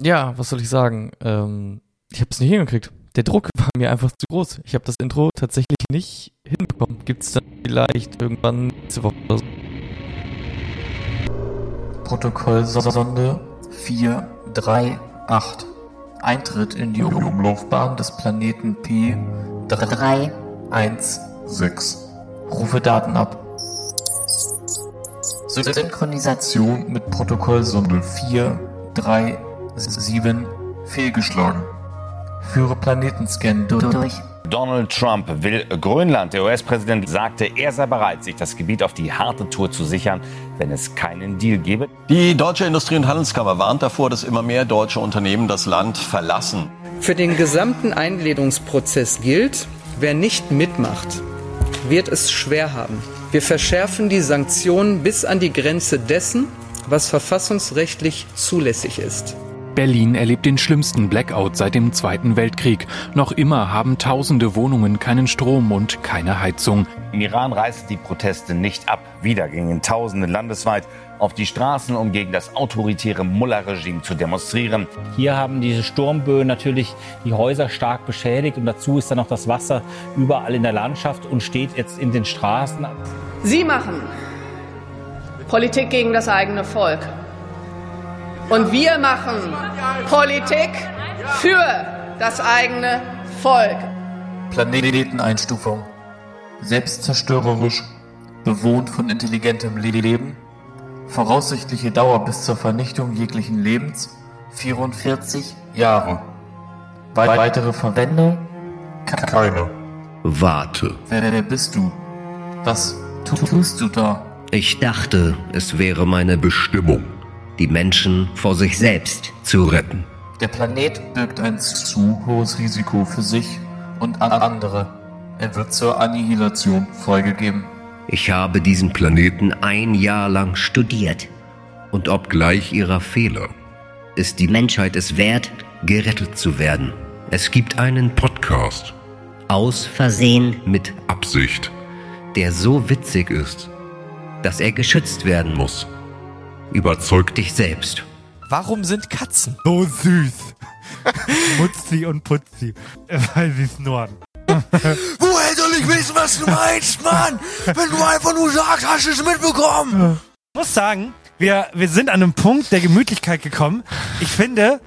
Ja, was soll ich sagen? Ich habe es nicht hingekriegt. Der Druck war mir einfach zu groß. Ich habe das Intro tatsächlich nicht hinbekommen. Gibt's dann vielleicht irgendwann nächste Woche oder so? Protokollsonde 438. Eintritt in die Umlaufbahn des Planeten P316. Rufe Daten ab. Synchronisation mit Protokollsonde 437 fehlgeschlagen. Führe Planetenscan durch. Donald Trump will Grönland. Der US-Präsident sagte, er sei bereit, sich das Gebiet auf die harte Tour zu sichern, wenn es keinen Deal gäbe. Die Deutsche Industrie- und Handelskammer warnt davor, dass immer mehr deutsche Unternehmen das Land verlassen. Für den gesamten Eingliederungsprozess gilt, wer nicht mitmacht, wird es schwer haben. Wir verschärfen die Sanktionen bis an die Grenze dessen, was verfassungsrechtlich zulässig ist. Berlin erlebt den schlimmsten Blackout seit dem Zweiten Weltkrieg. Noch immer haben tausende Wohnungen keinen Strom und keine Heizung. Im Iran reißen die Proteste nicht ab. Wieder gingen Tausende landesweit auf die Straßen, um gegen das autoritäre Mullah-Regime zu demonstrieren. Hier haben diese Sturmböen natürlich die Häuser stark beschädigt und dazu ist dann noch das Wasser überall in der Landschaft und steht jetzt in den Straßen. Sie machen Politik gegen das eigene Volk. Und wir machen Politik für das eigene Volk. Planeteneinstufung. Selbstzerstörerisch, bewohnt von intelligentem Leben. Voraussichtliche Dauer bis zur Vernichtung jeglichen Lebens 44 Jahre. Weitere Verwendung? Keine. Warte. Wer bist du? Was tust du da? Ich dachte, es wäre meine Bestimmung, die Menschen vor sich selbst zu retten. Der Planet birgt ein zu hohes Risiko für sich und andere. Er wird zur Annihilation freigegeben. Ich habe diesen Planeten 1 Jahr lang studiert. Und obgleich ihrer Fehler ist die Menschheit es wert, gerettet zu werden. Es gibt einen Podcast. Aus Versehen mit Absicht. Der so witzig ist, dass er geschützt werden muss. Überzeug dich selbst. Warum sind Katzen so süß? Mutzi und Putzi. Weil sie snurren. Woher soll ich wissen, was du meinst, Mann? Wenn du einfach nur sagst, hast du es mitbekommen. Ich muss sagen, wir sind an einem Punkt der Gemütlichkeit gekommen. Ich finde,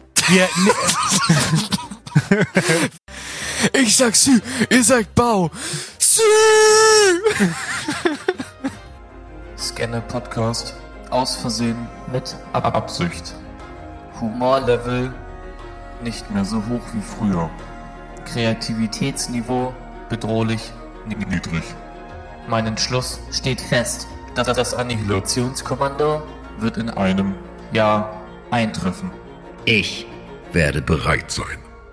ich sag Sü, ihr sagt Bau. Sü! Scanne Podcast. Aus Versehen mit Absicht. Humorlevel nicht mehr so hoch wie früher. Kreativitätsniveau bedrohlich niedrig. Mein Entschluss steht fest, dass das Annihilationskommando wird in einem Jahr eintreffen. Ich werde bereit sein.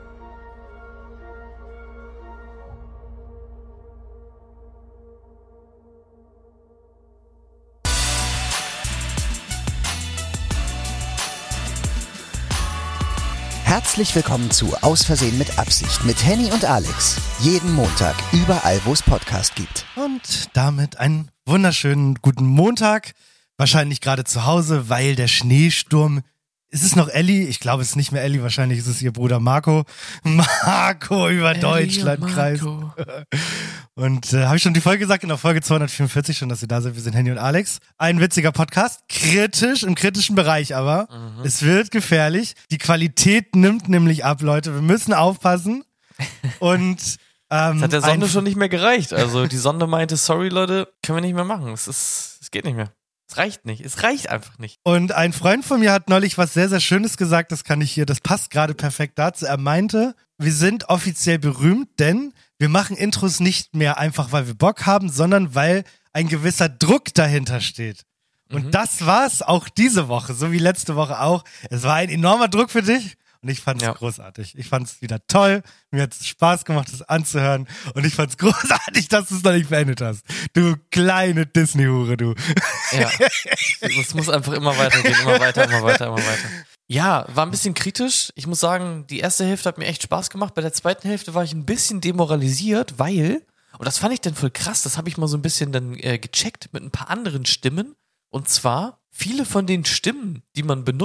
Herzlich willkommen zu Aus Versehen mit Absicht mit Henny und Alex. Jeden Montag, überall wo es Podcast gibt. Und damit einen wunderschönen guten Montag. Wahrscheinlich gerade zu Hause, weil der Schneesturm... Ist es noch Elli? Ich glaube, es ist nicht mehr Elli. Wahrscheinlich ist es ihr Bruder Marco. Marco über Deutschland kreist. Und habe ich schon die Folge gesagt? Genau, Folge 244 schon, dass sie da sind. Wir sind Henny und Alex. Ein witziger Podcast. Kritisch, im kritischen Bereich aber. Es wird gefährlich. Die Qualität nimmt nämlich ab, Leute. Wir müssen aufpassen. Und es hat der Sonde schon nicht mehr gereicht. Also die Sonde meinte, sorry Leute, können wir nicht mehr machen. Es geht nicht mehr. Es reicht nicht. Es reicht einfach nicht. Und ein Freund von mir hat neulich was sehr, sehr Schönes gesagt. Das passt gerade perfekt dazu. Er meinte, wir sind offiziell berühmt, denn wir machen Intros nicht mehr einfach, weil wir Bock haben, sondern weil ein gewisser Druck dahinter steht. Und das war's auch diese Woche, so wie letzte Woche auch. Es war ein enormer Druck für dich. Und ich fand es großartig. Ich fand es wieder toll. Mir hat es Spaß gemacht, das anzuhören. Und ich fand es großartig, dass du es noch nicht beendet hast. Du kleine Disney-Hure, du. Ja, es muss einfach immer weitergehen. Immer weiter. Ja, war ein bisschen kritisch. Ich muss sagen, die erste Hälfte hat mir echt Spaß gemacht. Bei der zweiten Hälfte war ich ein bisschen demoralisiert, weil, und das fand ich dann voll krass, das habe ich mal so ein bisschen dann gecheckt mit ein paar anderen Stimmen. Und zwar, viele von den Stimmen, die man benutzt,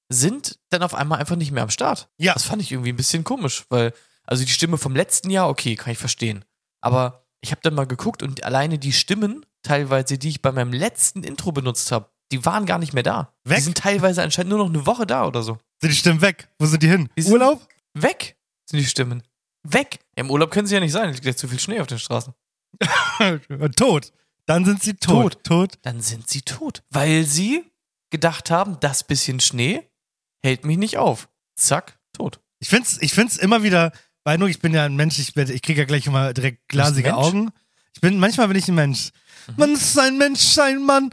sind dann auf einmal einfach nicht mehr am Start. Ja. Das fand ich irgendwie ein bisschen komisch, weil, also die Stimme vom letzten Jahr, okay, kann ich verstehen. Aber ich habe dann mal geguckt und alleine die Stimmen, teilweise, die ich bei meinem letzten Intro benutzt habe, die waren gar nicht mehr da. Weg? Die sind teilweise anscheinend nur noch eine Woche da oder so. Sind die Stimmen weg? Wo sind die hin? Die sind Urlaub? Weg sind die Stimmen. Weg. Ja, im Urlaub können sie ja nicht sein, es liegt ja zu viel Schnee auf den Straßen. Tot. Dann sind sie tot. Dann sind sie tot. Weil sie gedacht haben, das bisschen Schnee hält mich nicht auf. Zack, tot. Ich find's immer wieder beeindruckend. Ich bin ja ein Mensch, ich kriege ja gleich immer direkt glasige Augen. Manchmal bin ich ein Mensch. Man ist ein Mensch, ein Mann.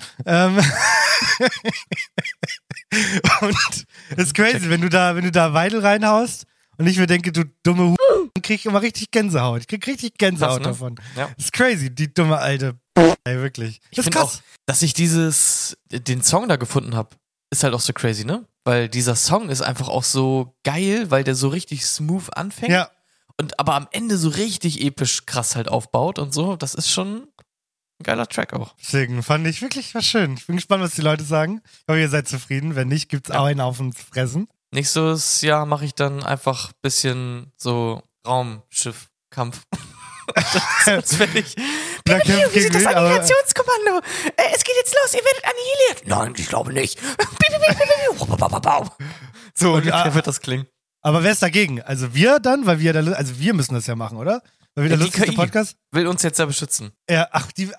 Und es ist crazy, wenn du da Weidel reinhaust und ich mir denke, du dumme dann krieg ich immer richtig Gänsehaut. Ich krieg richtig Gänsehaut davon. Ja. Das ist crazy, die dumme alte ey, wirklich. Ich finde auch, dass ich den Song da gefunden habe, ist halt auch so crazy, ne? Weil dieser Song ist einfach auch so geil, weil der so richtig smooth anfängt. Ja. Und aber am Ende so richtig episch krass halt aufbaut und so. Das ist schon ein geiler Track auch. Deswegen fand ich wirklich was schön. Ich bin gespannt, was die Leute sagen. Ich hoffe, ihr seid zufrieden. Wenn nicht, gibt's auch einen auf uns fressen. Nächstes Jahr mache ich dann einfach ein bisschen so Raumschiffkampf. Das fände ich. Wir sind das Annihilationskommando. Es geht jetzt los, ihr werdet annihiliert. Nein, ich glaube nicht. So ungefähr wird das klingen. Aber wer ist dagegen? Also wir dann, weil wir wir müssen das ja machen, oder? Weil wir der lustigste Podcast will uns jetzt ja beschützen. Ja,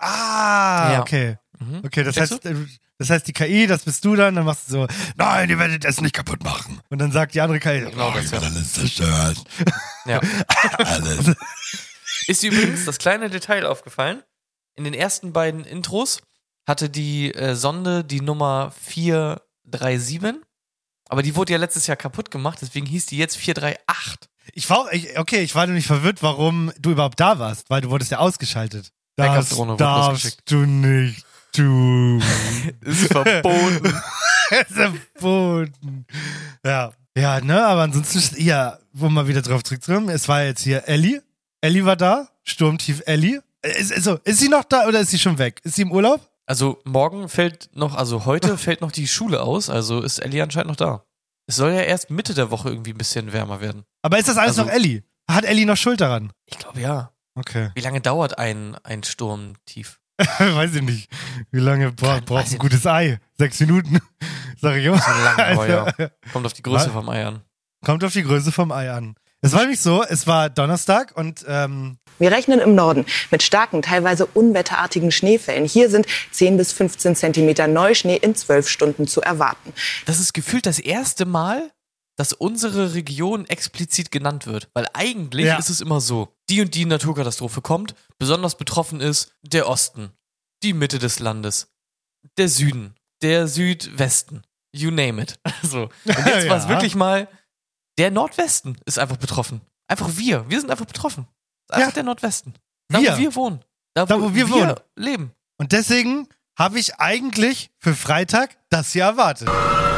okay. Mhm. Okay, das heißt die KI, das bist du dann machst du so, nein, ihr werdet das nicht kaputt machen. Und dann sagt die andere KI, genau, ich will alles zerstören. Ja. Alles. Ist übrigens das kleine Detail aufgefallen. In den ersten beiden Intros hatte die Sonde die Nummer 437, aber die wurde ja letztes Jahr kaputt gemacht, deswegen hieß die jetzt 438. Ich war nämlich verwirrt, warum du überhaupt da warst, weil du wurdest ja ausgeschaltet. Das darfst du nicht tun. Ist verboten. Ist verboten. Ja. Ja, ne, aber ansonsten, wo wir wieder drauf zurückkommen, es war jetzt hier Ellie. Ellie war da, Sturmtief Ellie. Ist sie noch da oder ist sie schon weg? Ist sie im Urlaub? Also heute fällt noch die Schule aus, also ist Ellie anscheinend noch da. Es soll ja erst Mitte der Woche irgendwie ein bisschen wärmer werden. Aber ist das alles noch Ellie? Hat Ellie noch Schuld daran? Ich glaube ja. Okay. Wie lange dauert ein Sturmtief? Weiß ich nicht. Wie lange braucht ein gutes Ei? 6 Minuten? Sag ich immer. So lange, aber ja. Kommt auf die Größe vom Ei an. Kommt auf die Größe vom Ei an. Es war nämlich so, es war Donnerstag und wir rechnen im Norden mit starken, teilweise unwetterartigen Schneefällen. Hier sind 10 bis 15 Zentimeter Neuschnee in 12 Stunden zu erwarten. Das ist gefühlt das erste Mal, dass unsere Region explizit genannt wird. Weil eigentlich ist es immer so, die und die Naturkatastrophe kommt, besonders betroffen ist der Osten, die Mitte des Landes, der Süden, der Südwesten, you name it. So. Und jetzt war es wirklich mal, der Nordwesten ist einfach betroffen. Einfach wir sind einfach betroffen. Einfach der Nordwesten. Da, wo wir wohnen. Da, wo wir wohnen. Leben. Und deswegen habe ich eigentlich für Freitag das hier erwartet.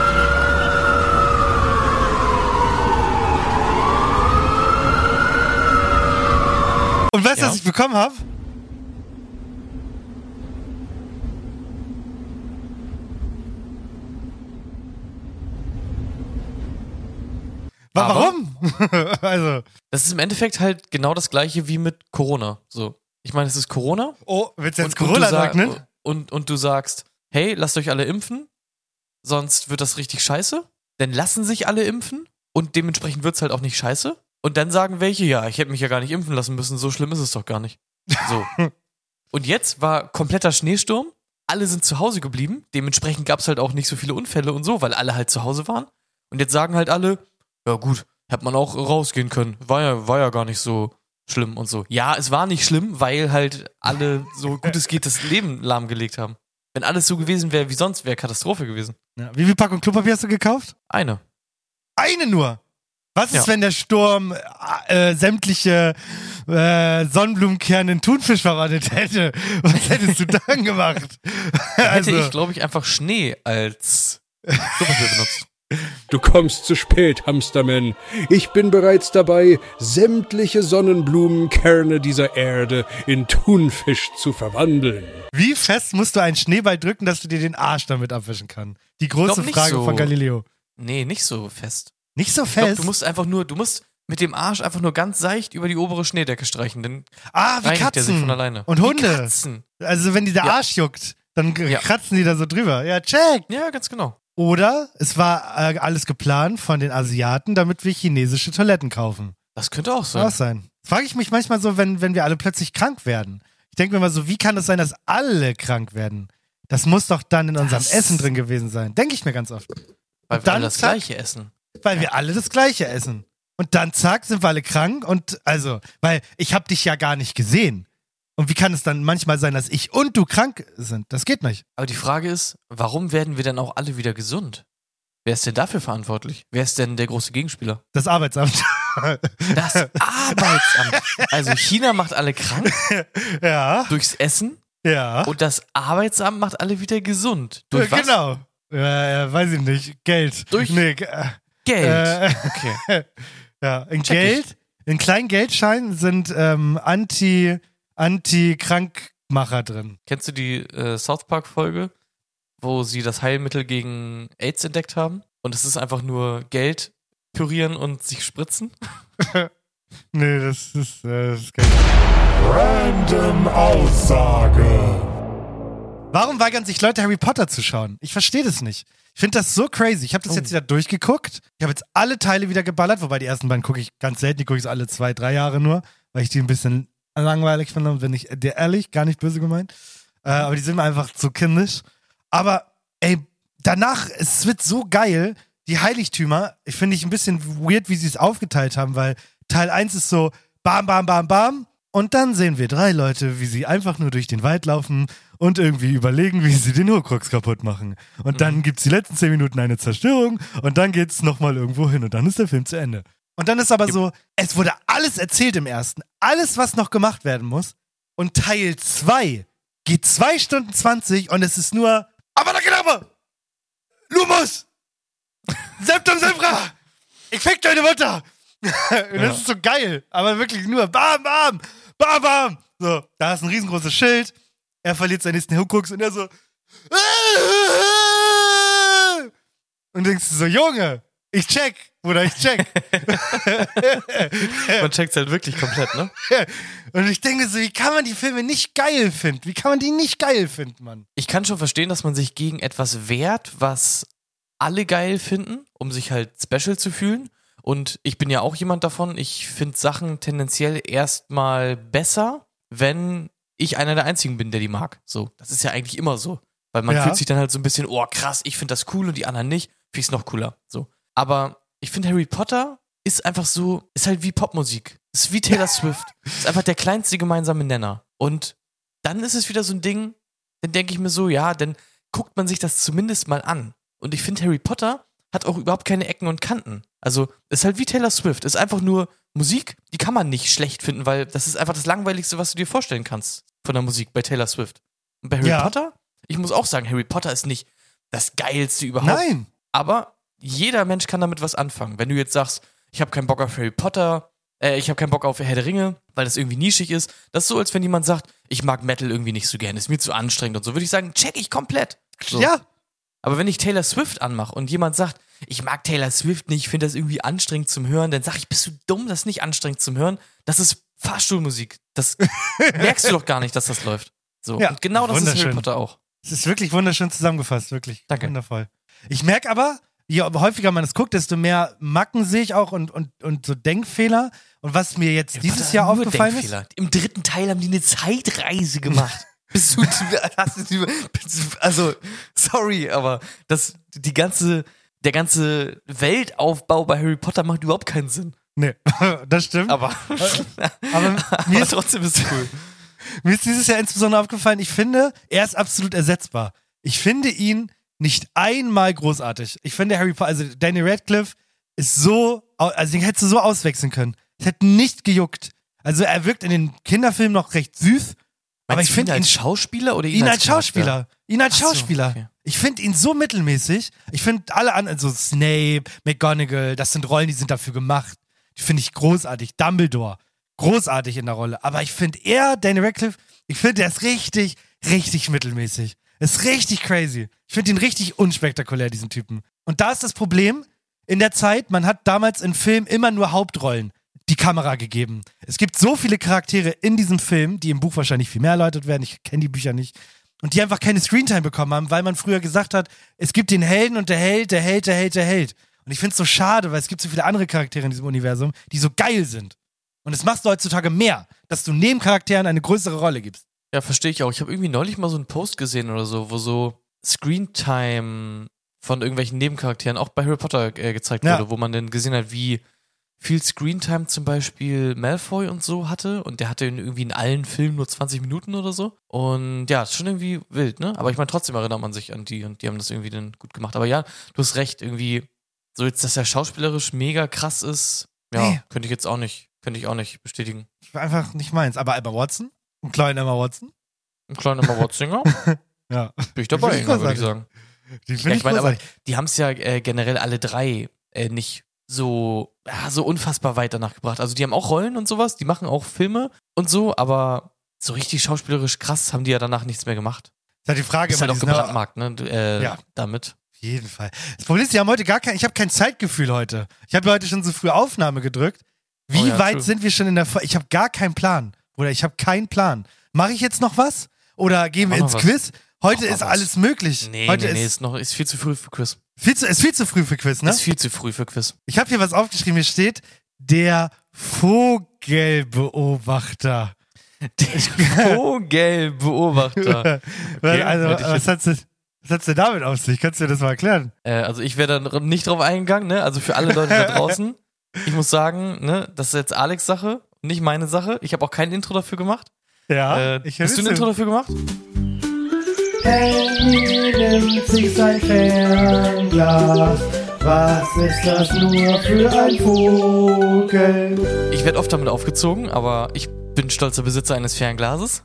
Und weißt du, was ich bekommen habe? Warum? Also. Das ist im Endeffekt halt genau das gleiche wie mit Corona. So. Ich meine, es ist Corona. Oh, willst du jetzt Corona leugnen? Und du sagst, hey, lasst euch alle impfen, sonst wird das richtig scheiße. Dann lassen sich alle impfen und dementsprechend wird es halt auch nicht scheiße. Und dann sagen welche, ja, ich hätte mich ja gar nicht impfen lassen müssen, so schlimm ist es doch gar nicht. So. Und jetzt war kompletter Schneesturm, alle sind zu Hause geblieben, dementsprechend gab es halt auch nicht so viele Unfälle und so, weil alle halt zu Hause waren. Und jetzt sagen halt alle, ja gut, hätte man auch rausgehen können, war ja gar nicht so schlimm und so. Ja, es war nicht schlimm, weil halt alle, so gut es geht, das Leben lahmgelegt haben. Wenn alles so gewesen wäre wie sonst, wäre Katastrophe gewesen. Ja, wie viel Packung Klopapier hast du gekauft? Eine. Eine nur? Was ist, wenn der Sturm sämtliche Sonnenblumenkerne in Thunfisch verwandelt hätte? Was hättest du dann gemacht? Hätte ich, glaube ich, einfach Schnee als Klopapier benutzt. Du kommst zu spät, Hamsterman. Ich bin bereits dabei, sämtliche Sonnenblumenkerne dieser Erde in Thunfisch zu verwandeln. Wie fest musst du einen Schneeball drücken, dass du dir den Arsch damit abwischen kannst? Die große Frage von Galileo. Nee, nicht so fest. Nicht so Ich glaub, fest? du musst mit dem Arsch einfach nur ganz seicht über die obere Schneedecke streichen, dann Wie reinigt der sich Katzen. von alleine. Und Hunde. Wie Katzen. Also wenn die der Arsch juckt, dann kratzen die da so drüber. Ja, check. Ja, ganz genau. Oder es war alles geplant von den Asiaten, damit wir chinesische Toiletten kaufen. Das könnte auch sein. Kann auch sein. Das frage ich mich manchmal so, wenn wir alle plötzlich krank werden. Ich denke mir mal so, wie kann es sein, dass alle krank werden? Das muss doch dann in unserem Essen drin gewesen sein. Denke ich mir ganz oft. Weil wir alle das Gleiche essen. Weil wir alle das Gleiche essen. Und dann, zack, sind wir alle krank. Und also, weil ich habe dich ja gar nicht gesehen. Und wie kann es dann manchmal sein, dass ich und du krank sind? Das geht nicht. Aber die Frage ist, warum werden wir dann auch alle wieder gesund? Wer ist denn dafür verantwortlich? Wer ist denn der große Gegenspieler? Das Arbeitsamt. Das Arbeitsamt. Also China macht alle krank. Ja. Durchs Essen. Ja. Und das Arbeitsamt macht alle wieder gesund. Durch was? Genau. Weiß ich nicht. Geld. Durch Geld. Okay. Ja, in kleinen Geldscheinen sind Anti-Krankmacher drin. Kennst du die South Park-Folge, wo sie das Heilmittel gegen AIDS entdeckt haben? Und es ist einfach nur Geld pürieren und sich spritzen? Nee, das ist geil. Random Aussage. Warum weigern sich Leute, Harry Potter zu schauen? Ich verstehe das nicht. Ich finde das so crazy. Ich habe das jetzt wieder durchgeguckt. Ich habe jetzt alle Teile wieder geballert, wobei die ersten beiden gucke ich ganz selten. Die gucke ich so alle 2-3 Jahre nur, weil ich die ein bisschen langweilig finde und bin ich dir ehrlich, gar nicht böse gemeint. Aber die sind mir einfach zu kindisch. Aber ey, danach, es wird so geil. Die Heiligtümer, ich finde ich ein bisschen weird, wie sie es aufgeteilt haben, weil Teil 1 ist so bam, bam, bam, bam. Und dann sehen wir 3 Leute, wie sie einfach nur durch den Wald laufen und irgendwie überlegen, wie sie den Horcrux kaputt machen. Und dann gibt's die letzten 10 Minuten eine Zerstörung und dann geht's nochmal irgendwo hin und dann ist der Film zu Ende. Und dann ist aber so, es wurde alles erzählt im ersten, alles, was noch gemacht werden muss. Und Teil 2 geht 2 Stunden 20 und es ist nur Abadakadabra! Lumos! Septum Sempra! Ich fick deine Mutter! Und das ist so geil, aber wirklich nur bam, bam, bam, bam. So, da ist ein riesengroßes Schild. Er verliert seinen nächsten Horcrux und er so und denkst du so, Junge, ich check, Bruder, ich check. Man checkt's halt wirklich komplett, ne? Und ich denke so, wie kann man die Filme nicht geil finden? Wie kann man die nicht geil finden, Mann? Ich kann schon verstehen, dass man sich gegen etwas wehrt, was alle geil finden, um sich halt special zu fühlen. Und ich bin ja auch jemand davon, ich finde Sachen tendenziell erstmal besser, wenn ich einer der Einzigen bin, der die mag. So, das ist ja eigentlich immer so. Weil man fühlt sich dann halt so ein bisschen, oh krass, ich finde das cool und die anderen nicht, finde ich es noch cooler. So. Aber ich finde Harry Potter ist einfach so, ist halt wie Popmusik. Ist wie Taylor Swift. Ist einfach der kleinste gemeinsame Nenner. Und dann ist es wieder so ein Ding, dann denke ich mir so, ja, dann guckt man sich das zumindest mal an. Und ich finde Harry Potter hat auch überhaupt keine Ecken und Kanten. Also, ist halt wie Taylor Swift. Ist einfach nur Musik, die kann man nicht schlecht finden, weil das ist einfach das Langweiligste, was du dir vorstellen kannst von der Musik bei Taylor Swift. Und bei Harry Potter, ich muss auch sagen, Harry Potter ist nicht das Geilste überhaupt. Nein. Aber jeder Mensch kann damit was anfangen. Wenn du jetzt sagst, ich habe keinen Bock auf Harry Potter, ich habe keinen Bock auf Herr der Ringe, weil das irgendwie nischig ist. Das ist so, als wenn jemand sagt, ich mag Metal irgendwie nicht so gerne, ist mir zu anstrengend und so. Würde ich sagen, check ich komplett. So. Ja. Aber wenn ich Taylor Swift anmache und jemand sagt, ich mag Taylor Swift nicht, ich finde das irgendwie anstrengend zum Hören, dann sag ich, bist du dumm, das ist nicht anstrengend zum Hören? Das ist Fahrstuhlmusik. Das merkst du doch gar nicht, dass das läuft. So. Ja, und genau das ist Harry Potter auch. Es ist wirklich wunderschön zusammengefasst, wirklich. Danke. Wundervoll. Ich merke aber, je häufiger man es guckt, desto mehr Macken sehe ich auch und so Denkfehler. Und was mir jetzt dieses Jahr aufgefallen ist. Im 3. Teil haben die eine Zeitreise gemacht. Also, sorry, aber der ganze Weltaufbau bei Harry Potter macht überhaupt keinen Sinn. Nee, das stimmt. Aber trotzdem ist es cool. Mir ist dieses Jahr insbesondere aufgefallen, ich finde, er ist absolut ersetzbar. Ich finde ihn nicht einmal großartig. Ich finde Harry Potter, also Daniel Radcliffe ist so, also den hättest du so auswechseln können. Es hätte nicht gejuckt. Also er wirkt in den Kinderfilmen noch recht süß. Aber ich finde ihn als Schauspieler oder ihn als Schauspieler. Ihn als Schauspieler. Okay. Ich finde ihn so mittelmäßig. Ich finde alle anderen, also Snape, McGonagall, das sind Rollen, die sind dafür gemacht. Die finde ich großartig. Dumbledore, großartig in der Rolle. Aber ich finde Daniel Radcliffe, ich finde, der ist richtig, richtig mittelmäßig. Ist richtig crazy. Ich finde ihn richtig unspektakulär, diesen Typen. Und da ist das Problem, in der Zeit, man hat damals in Filmen immer nur Hauptrollen die Kamera gegeben. Es gibt so viele Charaktere in diesem Film, die im Buch wahrscheinlich viel mehr erläutert werden, ich kenne die Bücher nicht, und die einfach keine Screentime bekommen haben, weil man früher gesagt hat, es gibt den Helden und der Held. Und ich finde es so schade, weil es gibt so viele andere Charaktere in diesem Universum, die so geil sind. Und das machst du heutzutage mehr, dass du Nebencharakteren eine größere Rolle gibst. Ja, verstehe ich auch. Ich habe irgendwie neulich mal so einen Post gesehen oder so, wo so Screentime von irgendwelchen Nebencharakteren auch bei Harry Potter gezeigt wurde, wo man dann gesehen hat, wie viel Screentime zum Beispiel Malfoy und so hatte, und der hatte irgendwie in allen Filmen nur 20 Minuten oder so. Und ja, ist schon irgendwie wild, ne? Aber ich meine, trotzdem erinnert man sich an die, und die haben das irgendwie dann gut gemacht. Aber ja, du hast recht, irgendwie so jetzt, dass er schauspielerisch mega krass ist, ja, könnte ich auch nicht bestätigen. Das war einfach nicht meins. Aber Emma Watson? Ein kleiner Emma Watson? Ein kleiner Emma Watson, ja. Bin ich dabei, würde ich sagen. Ich meine, aber die haben es ja generell alle drei nicht so unfassbar weit danach gebracht. Also die haben auch Rollen und sowas, die machen auch Filme und so, aber so richtig schauspielerisch krass haben die ja danach nichts mehr gemacht. Das ist halt die Frage. Ist halt auch gebrandmarkt, ne? Damit. Auf jeden Fall. Das Problem ist, die haben heute ich habe kein Zeitgefühl heute. Ich habe heute schon so früh Aufnahme gedrückt. Wie weit sind wir schon in der Ich habe gar keinen Plan. Bruder, ich habe keinen Plan. Mache ich jetzt noch was? Oder gehen wir ins Quiz? Heute ist alles möglich. Nee, heute ist viel zu früh für Quiz. Ist viel zu früh für Quiz, ne? Ist viel zu früh für Quiz. Ich habe hier was aufgeschrieben, hier steht der Vogelbeobachter. Der Vogelbeobachter. Okay, also, was hat's denn damit auf sich? Kannst du dir das mal erklären? Also ich wäre da nicht drauf eingegangen, ne? Also für alle Leute da draußen, ich muss sagen, ne, das ist jetzt Alex' Sache, nicht meine Sache. Ich habe auch kein Intro dafür gemacht. Ja, hast du ein Intro dafür gemacht? Henny nimmt sich sein Fernglas. Was ist das nur für ein Vogel? Ich werde oft damit aufgezogen, aber ich bin stolzer Besitzer eines Fernglases.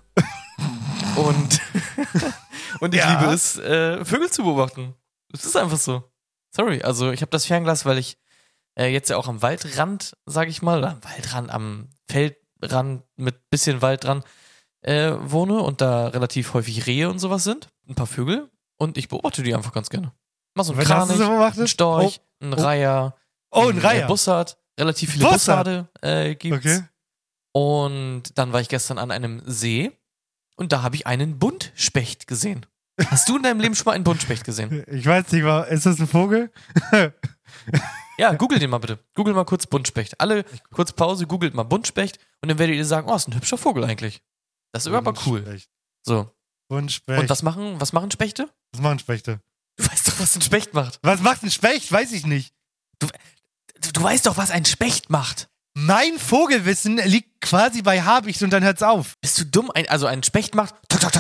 und ich liebe es, Vögel zu beobachten. Das ist einfach so. Sorry, also ich habe das Fernglas, weil ich jetzt ja auch am Waldrand, sage ich mal, oder am Waldrand, am Feldrand mit bisschen Wald dran wohne und da relativ häufig Rehe und sowas sind, ein paar Vögel, und ich beobachte die einfach ganz gerne. Mach so einen Kranich, einen Storch, einen Reiher, ein Reiher. Bussard, relativ viele Bussarde gibt's. Okay. Und dann war ich gestern an einem See und da habe ich einen Buntspecht gesehen. Hast du in deinem Leben schon mal einen Buntspecht gesehen? Ich weiß nicht, ist das ein Vogel? Ja, googelt den mal bitte. Googelt mal kurz Buntspecht. Alle kurz Pause, googelt mal Buntspecht und dann werdet ihr sagen, ist ein hübscher Vogel eigentlich. Das ist aber cool. So. Buntspecht. Und was machen Spechte? Was machen Spechte? Du weißt doch, was ein Specht macht. Was macht ein Specht? Weiß ich nicht. Du weißt doch, was ein Specht macht. Mein Vogelwissen liegt quasi bei Habicht und dann hört's auf. Bist du dumm? Also ein Specht macht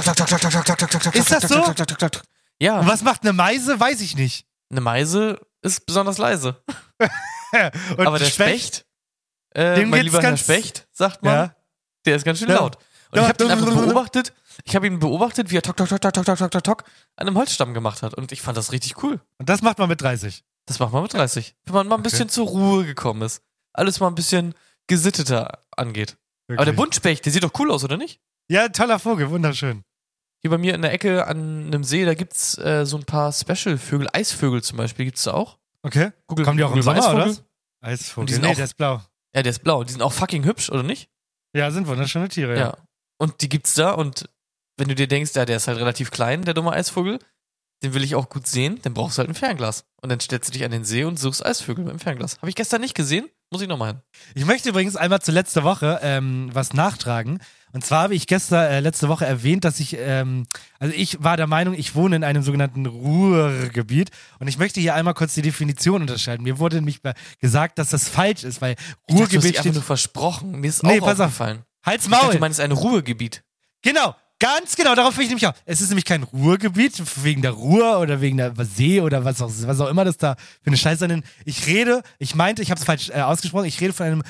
Ist das so? Ja. Und was macht eine Meise? Weiß ich nicht. Eine Meise ist besonders leise. Und aber der Specht, mein lieber Herr Specht, sagt man, der ist ganz schön laut. Und ich habe ihn einfach beobachtet. Ich habe ihn beobachtet, wie er tok, tok, tok, tok, tok, tok, tok, tok an einem Holzstamm gemacht hat. Und ich fand das richtig cool. Und das macht man mit 30? Das macht man mit 30. Wenn man mal ein bisschen zur Ruhe gekommen ist. Alles mal ein bisschen gesitteter angeht. Wirklich? Aber der Buntspecht, der sieht doch cool aus, oder nicht? Ja, toller Vogel, wunderschön. Hier bei mir in der Ecke an einem See, da gibt's so ein paar Special-Vögel. Eisvögel zum Beispiel gibt's da auch. Okay. Kommen die auch im Sommer, oder? Eisvogel. Nee, der ist blau. Ja, der ist blau. Die sind auch fucking hübsch, oder nicht? Ja, sind wunderschöne Tiere, ja. Und die gibt's da, und wenn du dir denkst, der ist halt relativ klein, der dumme Eisvogel, den will ich auch gut sehen, dann brauchst du halt ein Fernglas. Und dann stellst du dich an den See und suchst Eisvögel mit dem Fernglas. Habe ich gestern nicht gesehen, muss ich nochmal hin. Ich möchte übrigens einmal zur letzten Woche was nachtragen. Und zwar habe ich letzte Woche erwähnt, dass ich war der Meinung, ich wohne in einem sogenannten Ruhrgebiet. Und ich möchte hier einmal kurz die Definition unterscheiden. Mir wurde nämlich gesagt, dass das falsch ist, weil Ruhrgebiet du hast dich einfach nur versprochen. Mir ist auch aufgefallen. Halt's Maul! Ich dachte, du meinst ein Ruhrgebiet. Genau, ganz genau, darauf will ich nämlich auch. Es ist nämlich kein Ruhrgebiet, wegen der Ruhr oder wegen der See oder was auch immer das da für eine Scheiße ist. Ich habe es falsch ausgesprochen, ich rede von einem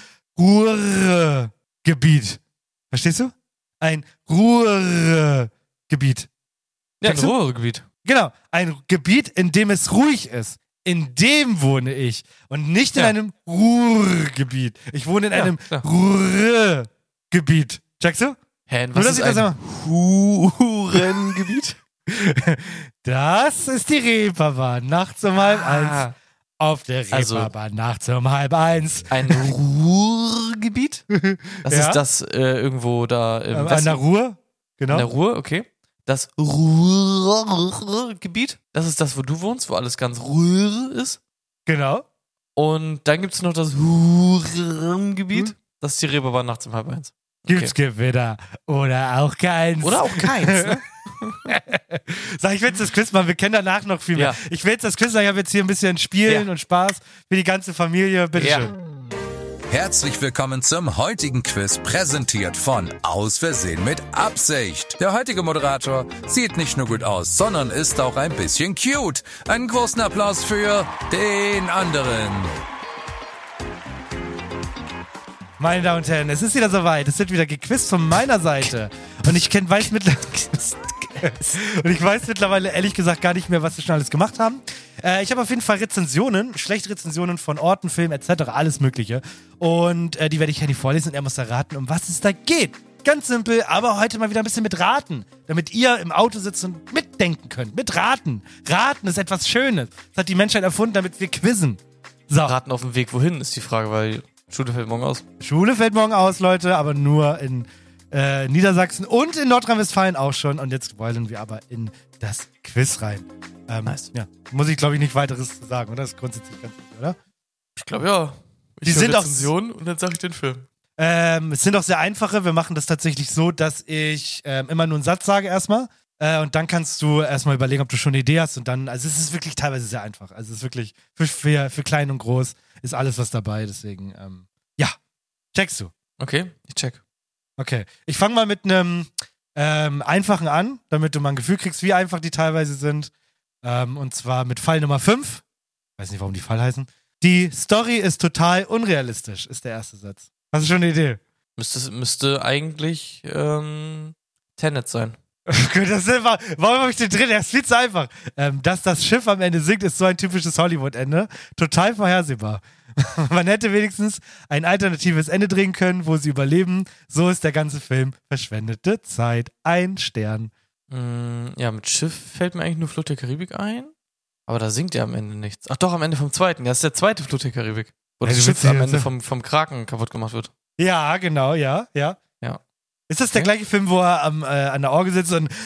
Ruhrgebiet. Verstehst du? Ein Ruhrgebiet. Ja, ein Ruhrgebiet. Genau, ein Gebiet, in dem es ruhig ist. In dem wohne ich. Und nicht in einem Ruhrgebiet. Ich wohne in einem Ruhrgebiet. Checkst du? Hä, was ist ein Hurengebiet? Das ist die Reeperbahn. Nachts um 12:30. Auf der Reeperbahn. Nachts um 12:30. Ein Ruhrgebiet? Das ist das irgendwo da im An der Ruhr? Genau. An der Ruhr, okay. Das Ruhrgebiet, das ist das, wo du wohnst, wo alles ganz Ruhr ist. Genau. Und dann gibt es noch das Ruhrgebiet. Das ist die Reeperbahn nachts um 12:30. Gibt's Gewitter oder auch keins. Oder auch keins, ne? Sag, ich will jetzt das Quiz machen, wir kennen danach noch viel mehr. Ja. Ich will jetzt das Quiz sagen, ich habe jetzt hier ein bisschen Spielen und Spaß für die ganze Familie. Bitte schön. Herzlich willkommen zum heutigen Quiz, präsentiert von Aus Versehen mit Absicht. Der heutige Moderator sieht nicht nur gut aus, sondern ist auch ein bisschen cute. Einen großen Applaus für den anderen. Meine Damen und Herren, es ist wieder soweit. Es wird wieder gequizt von meiner Seite. Und ich weiß mittlerweile ehrlich gesagt gar nicht mehr, was wir schon alles gemacht haben. Ich habe auf jeden Fall Rezensionen, schlechte Rezensionen von Orten, Filmen etc., alles mögliche. Und die werde ich Henny vorlesen und er muss erraten, um was es da geht. Ganz simpel, aber heute mal wieder ein bisschen mit Raten, damit ihr im Auto sitzt und mitdenken könnt. Mit Raten. Raten ist etwas Schönes. Das hat die Menschheit erfunden, damit wir quizzen. So. Raten auf dem Weg wohin ist die Frage, weil Schule fällt morgen aus. Schule fällt morgen aus, Leute, aber nur in Niedersachsen und in Nordrhein-Westfalen auch schon. Und jetzt wollen wir aber in das Quiz rein. Nice. Ja, muss ich, glaube ich, nicht weiteres sagen, oder? Das ist grundsätzlich ganz gut, oder? Ich glaube, ja. Die sind auch Rezension und dann sage ich den Film. Es sind auch sehr einfache. Wir machen das tatsächlich so, dass ich immer nur einen Satz sage erstmal. Und dann kannst du erstmal überlegen, ob du schon eine Idee hast. Und dann, also es ist wirklich teilweise sehr einfach. Also es ist wirklich für klein und groß ist alles was dabei. Deswegen, ja, checkst du. Okay, ich check. Okay, ich fange mal mit einem einfachen an, damit du mal ein Gefühl kriegst, wie einfach die teilweise sind. Und zwar mit Fall Nummer 5. Weiß nicht, warum die Fall heißen. Die Story ist total unrealistisch, ist der erste Satz. Hast du schon eine Idee? Müsste eigentlich Tenet sein. Warum habe ich den drin? Der ist viel zu einfach. Dass das Schiff am Ende sinkt, ist so ein typisches Hollywood-Ende. Total vorhersehbar. Man hätte wenigstens ein alternatives Ende drehen können, wo sie überleben. So ist der ganze Film verschwendete Zeit. 1 Stern. Ja, mit Schiff fällt mir eigentlich nur Flucht der Karibik ein. Aber da singt ja am Ende nichts. Ach doch, am Ende vom zweiten. Ja, das ist der zweite Flucht der Karibik. Wo das Schiff am Ende vom Kraken kaputt gemacht wird. Ja, genau, ja. Ist das der gleiche Film, wo er an der Orgel sitzt und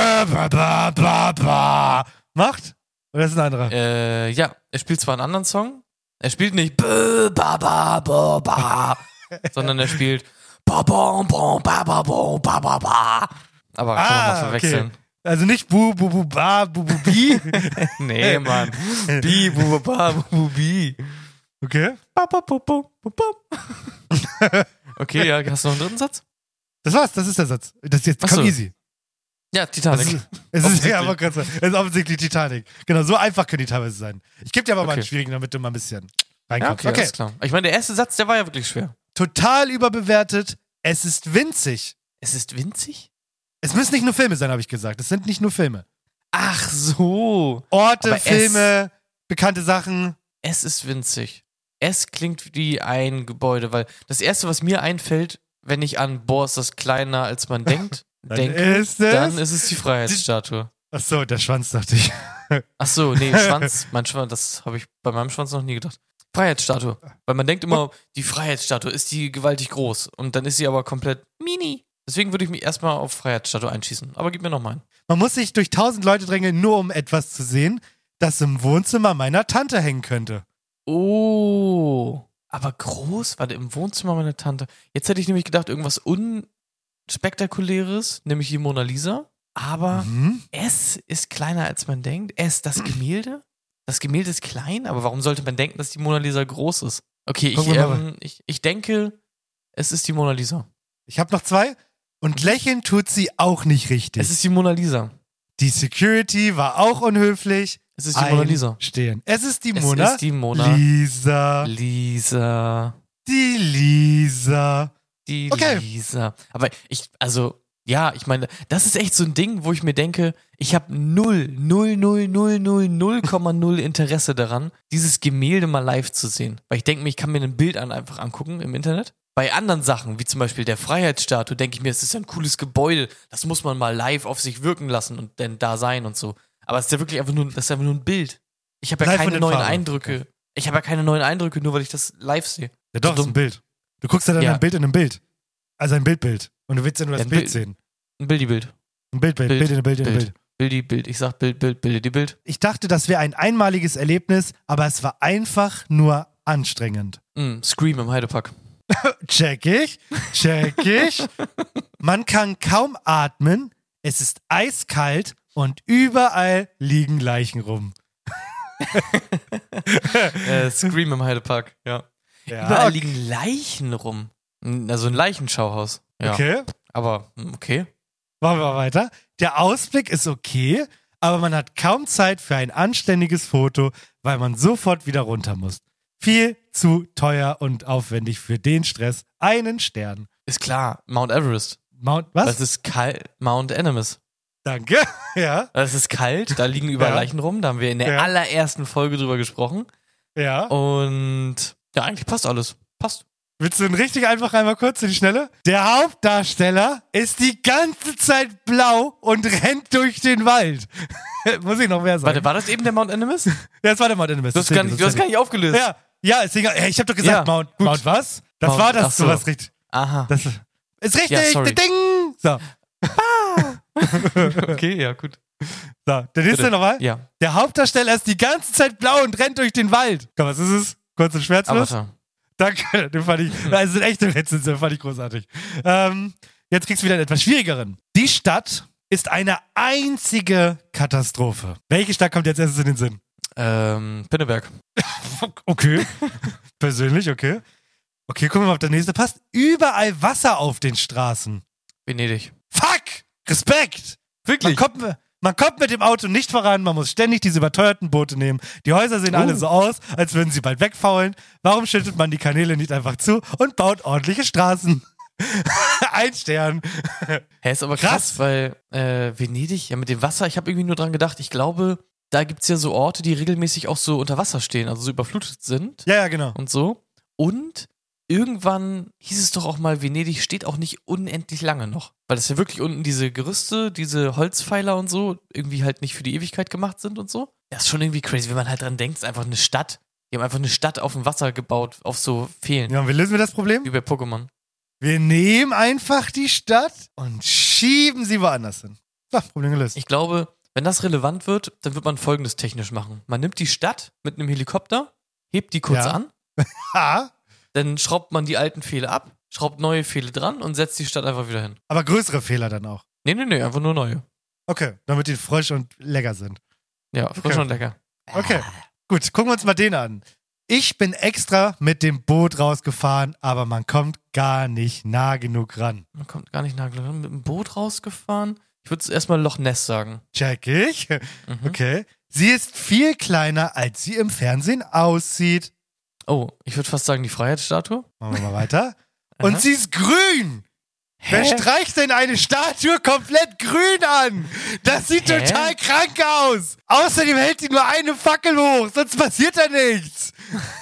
macht? Oder ist es ein anderer? Ja, er spielt zwar einen anderen Song. Er spielt nicht sondern er spielt aber kann man mal verwechseln. Okay. Also nicht bu bu bu ba bu bu bi. Nee, Mann. Bi bu bu ba bu bu bi. Okay. Okay, ja, hast du noch einen dritten Satz? Das war's, das ist der Satz. Das jetzt Achso. komm easy. Ja, Titanic. Es ist offensichtlich Titanic. Genau, so einfach können die teilweise sein. Ich gebe dir aber mal einen schwierigen, damit du mal ein bisschen reinkommst. Ja, okay, alles klar. Ich meine, der erste Satz, der war ja wirklich schwer. Total überbewertet. Es ist winzig. Es ist winzig? Es müssen nicht nur Filme sein, habe ich gesagt. Es sind nicht nur Filme. Ach so. Orte, aber Filme, bekannte Sachen. Es ist winzig. Es klingt wie ein Gebäude, weil das Erste, was mir einfällt, wenn ich an, boah, ist das kleiner, als man denkt, dann ist es die Freiheitsstatue. Ach so, der Schwanz, dachte ich. Ach so, nee, Schwanz, das habe ich bei meinem Schwanz noch nie gedacht. Freiheitsstatue. Weil man denkt immer, die Freiheitsstatue ist die gewaltig groß und dann ist sie aber komplett mini. Deswegen würde ich mich erstmal auf Freiheitsstatue einschießen. Aber gib mir noch mal einen. Man muss sich durch 1000 Leute drängeln, nur um etwas zu sehen, das im Wohnzimmer meiner Tante hängen könnte. Oh, aber groß? Warte, im Wohnzimmer meiner Tante. Jetzt hätte ich nämlich gedacht, irgendwas Unspektakuläres, nämlich die Mona Lisa. Aber es ist kleiner, als man denkt. das Gemälde? Das Gemälde ist klein, aber warum sollte man denken, dass die Mona Lisa groß ist? Okay, ich denke, es ist die Mona Lisa. Ich habe noch 2. Und lächeln tut sie auch nicht richtig. Es ist die Mona Lisa. Die Security war auch unhöflich. Es ist die Mona Lisa. Es ist die Mona. Es ist die Mona Lisa. Die Lisa. Lisa. Aber ich meine, das ist echt so ein Ding, wo ich mir denke, ich habe 0,0 Interesse daran, dieses Gemälde mal live zu sehen. Weil ich denke mir, ich kann mir ein Bild einfach angucken im Internet. Bei anderen Sachen, wie zum Beispiel der Freiheitsstatue, denke ich mir, es ist ja ein cooles Gebäude, das muss man mal live auf sich wirken lassen und dann da sein und so. Aber es ist ja wirklich einfach nur ein Bild. Ich habe ja keine neuen Eindrücke. Ich habe ja keine neuen Eindrücke, nur weil ich das live sehe. Ja doch, das ist ein Bild. Du guckst ja dann ein Bild in einem Bild. Also ein Bildbild. Und du willst ja nur das Bild sehen. Ein Bildi-Bild. Ein Bild in einem Bild. Bildi-Bild. Ich sag Bild. Ich dachte, das wäre ein einmaliges Erlebnis, aber es war einfach nur anstrengend. Scream im Heidepark. Check ich. Man kann kaum atmen, es ist eiskalt und überall liegen Leichen rum. Scream im Heidepark, ja. Überall liegen Leichen rum. Also ein Leichenschauhaus. Ja. Okay. Aber, okay. Machen wir mal weiter. Der Ausblick ist okay, aber man hat kaum Zeit für ein anständiges Foto, weil man sofort wieder runter muss. Viel zu teuer und aufwendig für den Stress. 1 Stern. Ist klar, Mount Everest. Was? Das ist kalt. Mount Animus. Danke, ja. Das ist kalt, da liegen überall Leichen rum. Da haben wir in der allerersten Folge drüber gesprochen. Ja. Und ja, eigentlich passt alles. Passt. Willst du richtig einfach einmal kurz in die Schnelle? Der Hauptdarsteller ist die ganze Zeit blau und rennt durch den Wald. Muss ich noch mehr sagen? Warte, war das eben der Mount Animus? Ja, das war der Mount Animus. Du hast gar nicht aufgelöst. Ja, deswegen, ich habe doch gesagt, Mount was? Das Mount, war das, sowas richtig. Aha. Das ist richtig, Ding! So. Okay, ja, gut. So, der nächste nochmal. Ja. Der Hauptdarsteller ist die ganze Zeit blau und rennt durch den Wald. Komm, was ist es? Kurz und schmerzlos. Avatar. Danke, den fand ich, das sind echte Witze, den fand ich großartig. Jetzt kriegst du wieder einen etwas schwierigeren. Die Stadt ist eine einzige Katastrophe. Welche Stadt kommt jetzt erstes in den Sinn? Pinneberg. Okay. Persönlich, okay. Okay, gucken wir mal, ob der nächste passt. Überall Wasser auf den Straßen. Venedig. Fuck! Respekt! Wirklich? Man kommt mit dem Auto nicht voran, man muss ständig diese überteuerten Boote nehmen. Die Häuser sehen alle so aus, als würden sie bald wegfaulen. Warum schüttet man die Kanäle nicht einfach zu und baut ordentliche Straßen? 1 Stern. Ist aber krass, weil Venedig, ja mit dem Wasser, ich habe irgendwie nur dran gedacht, ich glaube, da gibt's ja so Orte, die regelmäßig auch so unter Wasser stehen, also so überflutet sind. Ja, genau. Und so. Und irgendwann hieß es doch auch mal, Venedig steht auch nicht unendlich lange noch. Weil das ja wirklich unten diese Gerüste, diese Holzpfeiler und so, irgendwie halt nicht für die Ewigkeit gemacht sind und so. Das ist schon irgendwie crazy, wenn man halt dran denkt, es ist einfach eine Stadt. Die haben einfach eine Stadt auf dem Wasser gebaut, auf so Pfählen. Ja, und wie lösen wir das Problem? Wie bei Pokémon. Wir nehmen einfach die Stadt und schieben sie woanders hin. So, Problem gelöst. Ich glaube, wenn das relevant wird, dann wird man Folgendes technisch machen. Man nimmt die Stadt mit einem Helikopter, hebt die kurz an. Dann schraubt man die alten Pfähle ab, schraubt neue Pfähle dran und setzt die Stadt einfach wieder hin. Aber größere Fehler dann auch? Nee, einfach nur neue. Okay, damit die frisch und lecker sind. Ja, frisch und lecker. Okay, gut, gucken wir uns mal den an. Ich bin extra mit dem Boot rausgefahren, aber man kommt gar nicht nah genug ran. Man kommt gar nicht nah genug ran. Mit dem Boot rausgefahren? Ich würde erstmal Loch Ness sagen. Check ich. Okay. Sie ist viel kleiner, als sie im Fernsehen aussieht. Oh, ich würde fast sagen die Freiheitsstatue. Machen wir mal weiter. Und sie ist grün. Wer streicht denn eine Statue komplett grün an? Das sieht total krank aus. Außerdem hält die nur eine Fackel hoch, sonst passiert da nichts.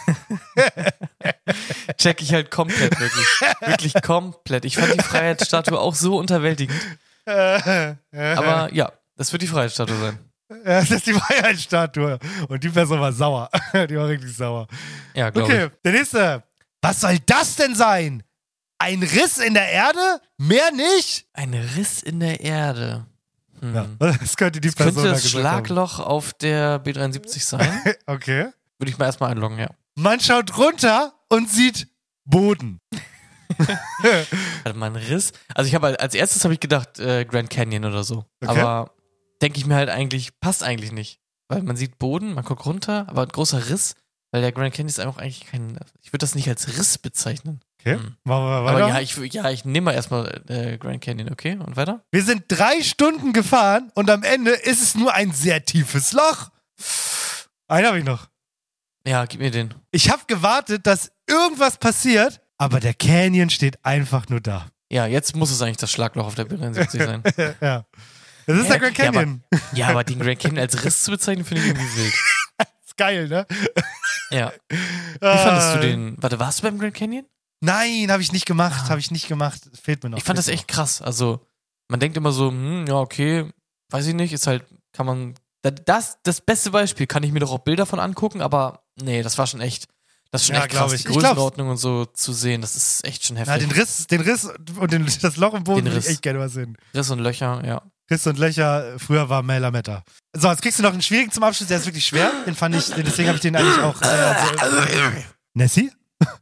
Check ich halt komplett, wirklich. Wirklich komplett. Ich fand die Freiheitsstatue auch so unterwältigend. Aber ja, das wird die Freiheitsstatue sein. Ja, das ist die Freiheitsstatue. Und die Person war sauer. Die war richtig sauer. Ja, glaube ich. Okay, der nächste. Was soll das denn sein? Ein Riss in der Erde? Mehr nicht? Ein Riss in der Erde. Ja, das könnte die Person könnte das Schlagloch auf der B73 sein. Okay. Würde ich mal erstmal einloggen, ja. Man schaut runter und sieht Boden. Warte mal, ein Riss. Also ich habe als erstes habe ich gedacht Grand Canyon oder so. Okay. Aber denke ich mir halt eigentlich, passt eigentlich nicht. Weil man sieht Boden, man guckt runter, aber ein großer Riss, weil der Grand Canyon ist einfach eigentlich kein, ich würde das nicht als Riss bezeichnen. Okay, machen wir weiter. Aber ich nehme mal erstmal Grand Canyon, okay? Und weiter? Wir sind 3 Stunden gefahren und am Ende ist es nur ein sehr tiefes Loch. Einen habe ich noch. Ja, gib mir den. Ich habe gewartet, dass irgendwas passiert, aber der Canyon steht einfach nur da. Ja, jetzt muss es eigentlich das Schlagloch auf der B73 sein. Ja. Das ist der Grand Canyon. Ja, aber den Grand Canyon als Riss zu bezeichnen, finde ich irgendwie wild. Ist geil, ne? Ja. Wie fandest du den? Warte, warst du beim Grand Canyon? Nein, habe ich nicht gemacht. Fehlt mir noch. Ich fand das echt krass. Also, man denkt immer so, ja, okay, weiß ich nicht, ist halt, kann man, das beste Beispiel, kann ich mir doch auch Bilder von angucken, aber nee, das war schon echt, das ist schon echt krass, die Größenordnung und so zu sehen, das ist echt schon heftig. Ja, den Riss und das Loch im Boden würde ich echt gerne mal sehen. Riss und Löcher, ja. Riss und Löcher, früher war Lametta. So, jetzt kriegst du noch einen schwierigen zum Abschluss, der ist wirklich schwer, deswegen habe ich den eigentlich auch, Nessie?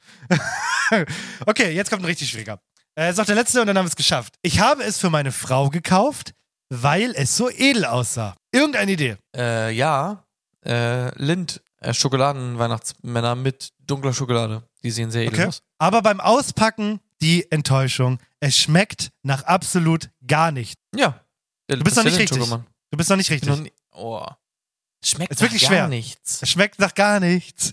Okay, jetzt kommt ein richtig schwieriger. Ist auch der letzte und dann haben wir es geschafft. Ich habe es für meine Frau gekauft, weil es so edel aussah. Irgendeine Idee? Ja. Lind, Schokoladen-Weihnachtsmänner mit dunkler Schokolade. Die sehen sehr edel aus. Aber beim Auspacken die Enttäuschung. Es schmeckt nach absolut gar nichts. Ja. Du bist noch nicht richtig. Du bist noch nicht richtig. Schmeckt ist wirklich nach schwer. Gar nichts. Es schmeckt nach gar nichts.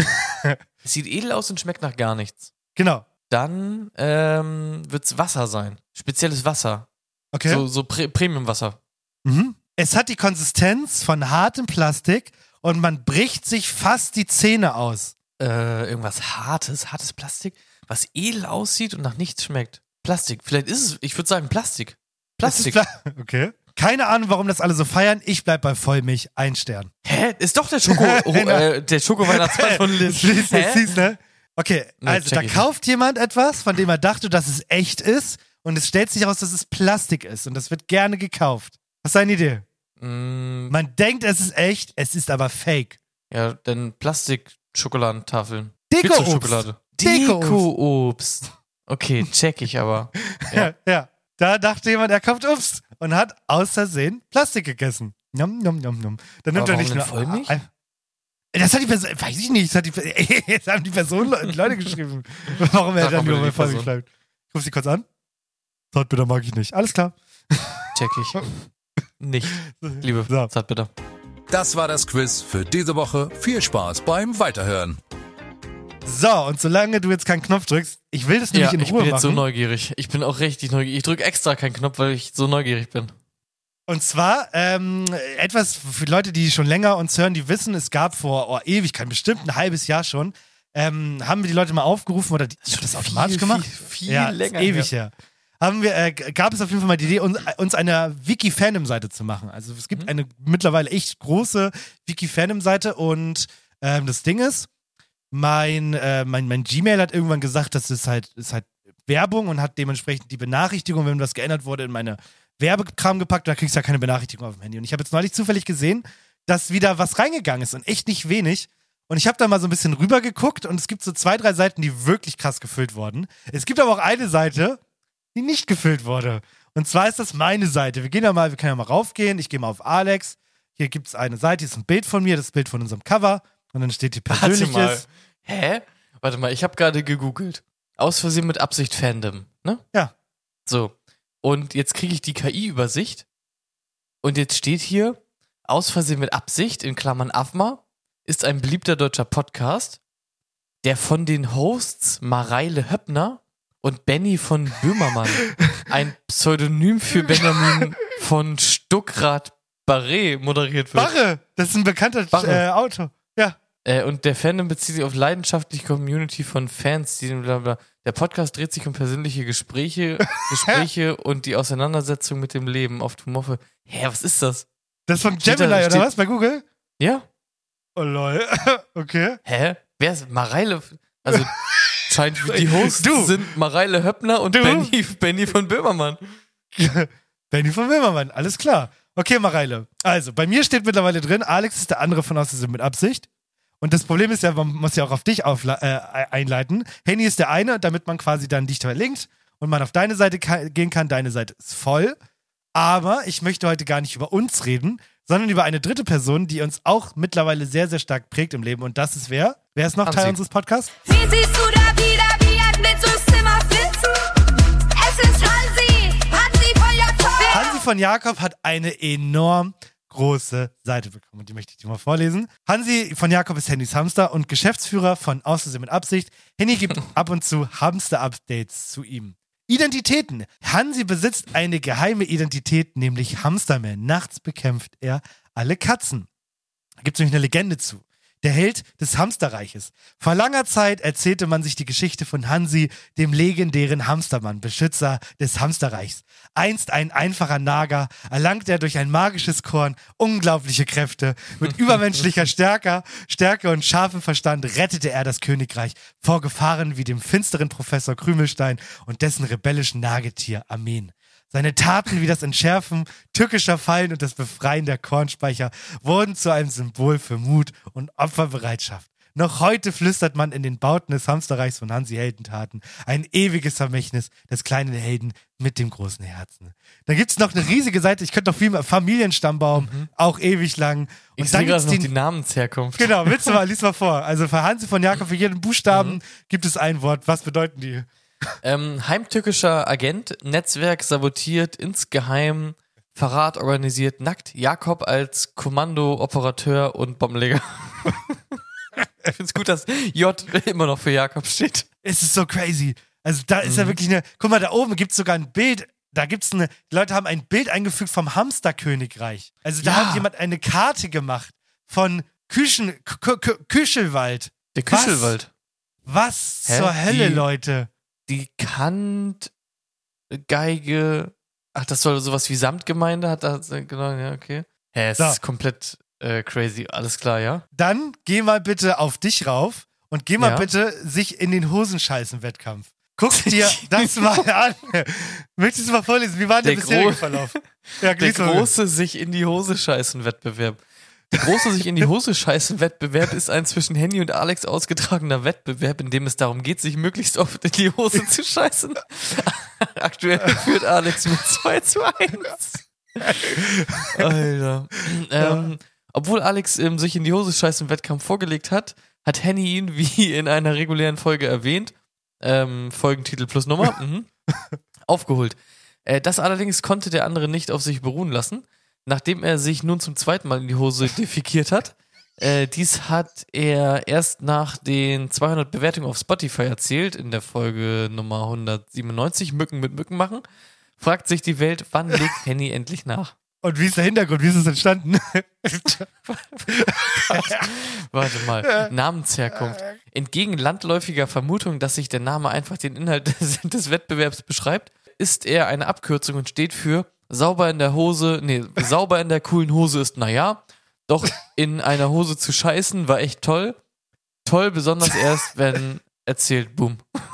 Es sieht edel aus und schmeckt nach gar nichts. Genau. Dann wird's Wasser sein. Spezielles Wasser. Okay. So Premium-Wasser. Mhm. Es hat die Konsistenz von hartem Plastik und man bricht sich fast die Zähne aus. Irgendwas hartes Plastik, was edel aussieht und nach nichts schmeckt. Plastik. Vielleicht ist es, ich würde sagen Plastik. Okay. Keine Ahnung, warum das alle so feiern. Ich bleib bei Vollmilch, 1 Stern. Hä? Ist doch der Schoko-Weihnachtsmann von Lind. Siehst, ne? Okay, also da kauft jemand etwas, von dem er dachte, dass es echt ist und es stellt sich heraus, dass es Plastik ist und das wird gerne gekauft. Was ist deine Idee? Man denkt, es ist echt, es ist aber fake. Ja, denn Plastik-Schokoladentafeln. Deko-Obst. Deko-Obst. Okay, check ich aber. Ja. Da dachte jemand, er kauft Obst und hat aus Versehen Plastik gegessen. Nom, nom, nom, nom. Dann nimmt er nicht nur Vollmilch? Das hat die Person, weiß ich nicht, jetzt haben die Leute geschrieben, warum er dann nur bei Vollmilch bleibt. Ich ruf sie kurz an. Zartbitter mag ich nicht. Alles klar. Check ich. Nicht. Liebe Zartbitter. Das war das Quiz für diese Woche. Viel Spaß beim Weiterhören. So, und solange du jetzt keinen Knopf drückst, ich will das nämlich in Ruhe machen. Ich bin jetzt so neugierig. Ich bin auch richtig neugierig. Ich drücke extra keinen Knopf, weil ich so neugierig bin. Und zwar, etwas für Leute, die schon länger uns hören, die wissen, es gab vor Ewigkeit, bestimmt ein halbes Jahr schon, haben wir die Leute mal aufgerufen, oder ich habe das automatisch gemacht? Viel länger. Ewig her. Gab es auf jeden Fall mal die Idee, uns eine Wiki-Fandom-Seite zu machen. Also es gibt eine mittlerweile echt große Wiki-Fandom-Seite und das Ding ist, mein Gmail hat irgendwann gesagt, das ist halt Werbung und hat dementsprechend die Benachrichtigung, wenn was geändert wurde, in meine Werbekram gepackt, da kriegst du ja keine Benachrichtigung auf dem Handy. Und ich habe jetzt neulich zufällig gesehen, dass wieder was reingegangen ist und echt nicht wenig. Und ich habe da mal so ein bisschen rüber geguckt und es gibt so 2, 3 Seiten, die wirklich krass gefüllt wurden. Es gibt aber auch eine Seite, die nicht gefüllt wurde. Und zwar ist das meine Seite. Wir können ja mal raufgehen. Ich gehe mal auf Alex. Hier gibt es eine Seite, hier ist ein Bild von mir, das Bild von unserem Cover. Und dann steht hier Persönliches. Hä? Warte mal, ich habe gerade gegoogelt. Aus Versehen mit Absicht Fandom, ne? Ja. So. Und jetzt kriege ich die KI-Übersicht. Und jetzt steht hier, aus Versehen mit Absicht, in Klammern AFMA, ist ein beliebter deutscher Podcast, der von den Hosts Mareile Höppner und Benny von Böhmermann, ein Pseudonym für Benjamin von Stuckrad-Barre, moderiert wird. Barre, das ist ein bekannter Autor. Ja. Und der Fandom bezieht sich auf leidenschaftliche Community von Fans, die blablabla. Der Podcast dreht sich um persönliche Gespräche und die Auseinandersetzung mit dem Leben, oft humorvoll. Hä, was ist das? Das ist von Gemini, oder was? Bei Google? Ja. Oh lol. Okay. Hä? Wer ist Mareile? Also scheint die Hosts sind Mareile Höppner und Benny von Böhmermann. Benny von Böhmermann, alles klar. Okay, Mareile. Also, bei mir steht mittlerweile drin, Alex ist der andere von Aus Versehen mit Absicht. Und das Problem ist ja, man muss ja auch auf dich einleiten. Henny ist der eine, damit man quasi dann dich verlinkt und man auf deine Seite gehen kann. Deine Seite ist voll. Aber ich möchte heute gar nicht über uns reden, sondern über eine dritte Person, die uns auch mittlerweile sehr, sehr stark prägt im Leben. Und das ist wer? Wer ist noch Hansi. Teil unseres Podcasts? Wie siehst du da wieder, wie ein Blitz durchs Zimmer flitzen? Es ist Hansi von Jakob. Hansi von Jakob hat eine enorm große Seite bekommen. Und die möchte ich dir mal vorlesen. Hansi von Jakob ist Hennys Hamster und Geschäftsführer von Aus Versehen mit Absicht. Henny gibt ab und zu Hamster-Updates zu ihm. Identitäten. Hansi besitzt eine geheime Identität, nämlich Hamsterman. Nachts bekämpft er alle Katzen. Da gibt es nämlich eine Legende zu. der Held des Hamsterreiches. Vor langer Zeit erzählte man sich die Geschichte von Hansi, dem legendären Hamstermann, Beschützer des Hamsterreichs. Einst ein einfacher Nager, erlangt er durch ein magisches Korn unglaubliche Kräfte. Mit übermenschlicher Stärke und scharfem Verstand rettete er das Königreich vor Gefahren wie dem finsteren Professor Krümelstein und dessen rebellischen Nagetier Armeen. Seine Taten wie das Entschärfen tückischer Fallen und das Befreien der Kornspeicher wurden zu einem Symbol für Mut und Opferbereitschaft. Noch heute flüstert man in den Bauten des Hamsterreichs von Hansi Heldentaten ein ewiges Vermächtnis des kleinen Helden mit dem großen Herzen. Da gibt's noch eine riesige Seite, ich könnte noch viel mehr, Familienstammbaum, auch ewig lang. Und Ich dann sehe gerade gibt's noch die Namensherkunft. Genau, lies mal vor. Also für Hansi von Jakob, für jeden Buchstaben gibt es ein Wort. Was bedeuten die? Heimtückischer Agent, Netzwerk sabotiert, insgeheim, Verrat organisiert, nackt, Jakob als Kommando-Operateur und Bombenleger. Ich find's gut, dass J immer noch für Jakob steht. Es ist so crazy. Also da ist ja wirklich eine, guck mal, da oben gibt's sogar ein Bild, die Leute haben ein Bild eingefügt vom Hamsterkönigreich. Also da hat jemand eine Karte gemacht von Küchelwald. Der Küchelwald. Was zur Hölle, Leute? Die Kantgeige, ach, das soll sowas wie Samtgemeinde, genau, ja, okay. Es ist komplett crazy, alles klar, ja? Dann geh mal bitte auf dich rauf und geh mal bitte sich in den Hosenscheißen-Wettkampf. Guck dir das mal an. Möchtest du mal vorlesen? Wie war der bisherige Verlauf? Ja, der große sich in die Hose scheißen Wettbewerb. Der große sich in die Hose scheißen Wettbewerb ist ein zwischen Henny und Alex ausgetragener Wettbewerb, in dem es darum geht, sich möglichst oft in die Hose zu scheißen. Aktuell führt Alex mit 2:1. Alter. Obwohl Alex sich in die Hose scheißen Wettkampf vorgelegt hat, hat Henny ihn wie in einer regulären Folge erwähnt, Folgentitel plus Nummer, aufgeholt. Das allerdings konnte der andere nicht auf sich beruhen lassen. Nachdem er sich nun zum zweiten Mal in die Hose defekiert hat, dies hat er erst nach den 200 Bewertungen auf Spotify erzählt, in der Folge Nummer 197, Mücken mit Mücken machen, fragt sich die Welt, wann legt Henny endlich nach? Und wie ist der Hintergrund? Wie ist es entstanden? Warte mal. Namensherkunft. Entgegen landläufiger Vermutung, dass sich der Name einfach den Inhalt des Wettbewerbs beschreibt, ist er eine Abkürzung und steht für sauber in der coolen Hose ist naja, doch in einer Hose zu scheißen war echt toll. Toll, besonders erst, wenn erzählt, boom.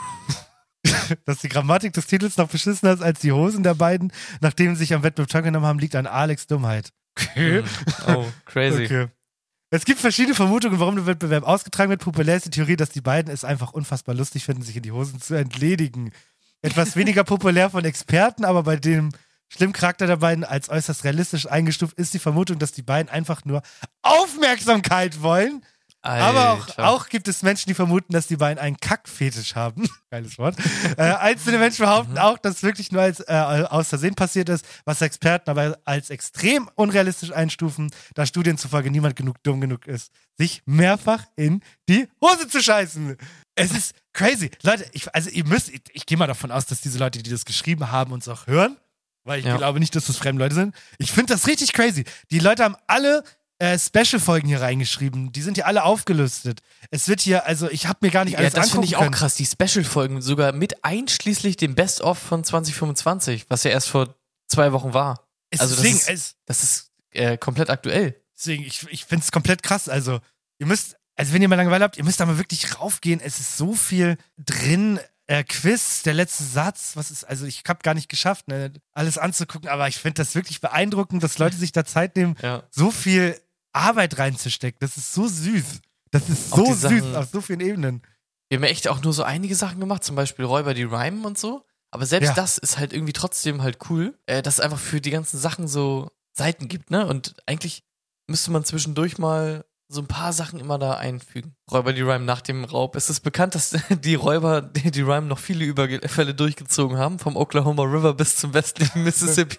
Dass die Grammatik des Titels noch beschissener ist als die Hosen der beiden, nachdem sie sich am Wettbewerb teilgenommen haben, liegt an Alex' Dummheit. Okay. Oh, crazy. Okay. Es gibt verschiedene Vermutungen, warum der Wettbewerb ausgetragen wird. Populär ist die Theorie, dass die beiden es einfach unfassbar lustig finden, sich in die Hosen zu entledigen. Etwas weniger populär von Experten, aber bei dem schlimmen Charakter der beiden als äußerst realistisch eingestuft ist die Vermutung, dass die beiden einfach nur Aufmerksamkeit wollen. Alter. Aber auch gibt es Menschen, die vermuten, dass die beiden einen Kackfetisch haben. Geiles Wort. Einzelne Menschen behaupten auch, dass es wirklich nur aus Versehen passiert ist, was Experten aber als extrem unrealistisch einstufen, da Studien zufolge niemand dumm genug ist, sich mehrfach in die Hose zu scheißen. Es ist crazy. Leute, ich gehe mal davon aus, dass diese Leute, die das geschrieben haben, uns auch hören, weil ich glaube nicht, dass das fremde Leute sind. Ich finde das richtig crazy. Die Leute haben alle Special-Folgen hier reingeschrieben. Die sind hier alle aufgelistet. Es wird hier, also ich habe mir gar nicht alles angucken können. Ja, das finde ich auch krass. Die Special-Folgen sogar mit einschließlich dem Best-of von 2025, was ja erst vor 2 Wochen war. Das ist komplett aktuell. Deswegen, ich finde es komplett krass. Also wenn ihr mal Langeweile habt, ihr müsst da mal wirklich raufgehen. Es ist so viel drin. Quiz, der letzte Satz, ich habe gar nicht geschafft, alles anzugucken, aber ich finde das wirklich beeindruckend, dass Leute sich da Zeit nehmen, so viel Arbeit reinzustecken. Das ist so süß. Das ist so süß auf so vielen Ebenen. Wir haben ja echt auch nur so einige Sachen gemacht, zum Beispiel Räuber, die rhymen und so, aber selbst das ist halt irgendwie trotzdem halt cool, dass es einfach für die ganzen Sachen so Seiten gibt, ne? Und eigentlich müsste man zwischendurch mal so ein paar Sachen immer da einfügen. Räuber, die Rhyme nach dem Raub. Es ist bekannt, dass die Räuber, die Rhyme noch viele Überfälle durchgezogen haben, vom Oklahoma River bis zum westlichen Mississippi.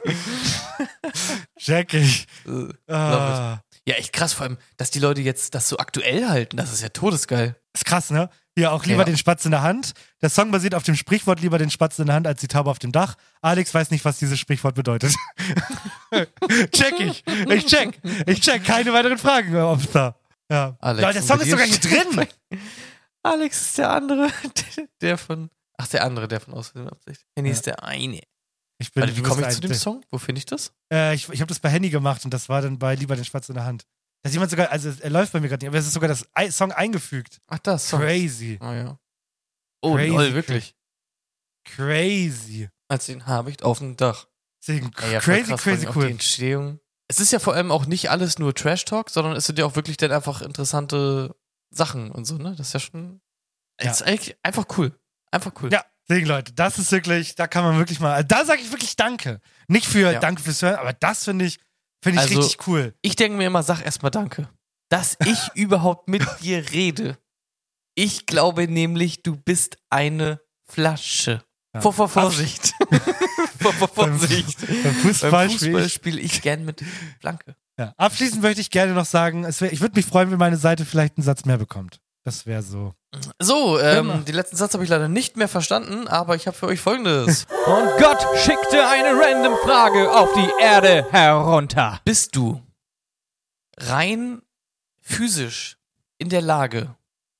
Check ich. Ja, echt krass, vor allem, dass die Leute jetzt das so aktuell halten, das ist ja todesgeil. Ist krass, ne? Hier auch lieber den Spatz in der Hand. Der Song basiert auf dem Sprichwort lieber den Spatz in der Hand als die Taube auf dem Dach. Alex weiß nicht, was dieses Sprichwort bedeutet. Check ich. Ich check. Keine weiteren Fragen, Obster. Ja. Alex, Ja, der Song ist sogar hier drin. Alex ist der andere, der von Aus Versehen mit Absicht. Henny ist der eine. Warte, wie komme ich zu dem Song? Wo finde ich das? Ich habe das bei Henny gemacht und das war dann bei Lieber den Spatz in der Hand. Da ist jemand sogar, also er läuft bei mir gerade nicht, aber es ist sogar das Song eingefügt. Ach, das Song. Crazy. Oh ja. Oh, Crazy, lol, wirklich. Crazy. Als den Habicht auf dem Dach. Deswegen Ja, crazy, krass, crazy auch cool. Die Entstehung. Es ist ja vor allem auch nicht alles nur Trash-Talk, sondern es sind ja auch wirklich dann einfach interessante Sachen und so, ne? Das ist ja schon. Es ist eigentlich einfach cool. Einfach cool. Ja, deswegen, Leute, das ist wirklich, da kann man wirklich mal, da sage ich wirklich Danke. Nicht für Danke fürs Hören, aber das finde ich Also, richtig cool. Ich denke mir immer, sag erstmal Danke. Dass ich überhaupt mit dir rede. Ich glaube nämlich, du bist eine Flasche. Ja. Vorsicht. Vorsicht. Beim Fußball spiele ich gern mit Flanke. Ja. Abschließend möchte ich gerne noch sagen, ich würde mich freuen, wenn meine Seite vielleicht einen Satz mehr bekommt. Das wäre so. So, den letzten Satz habe ich leider nicht mehr verstanden, aber ich habe für euch Folgendes. Und Gott schickte eine random Frage auf die Erde herunter. Bist du rein physisch in der Lage,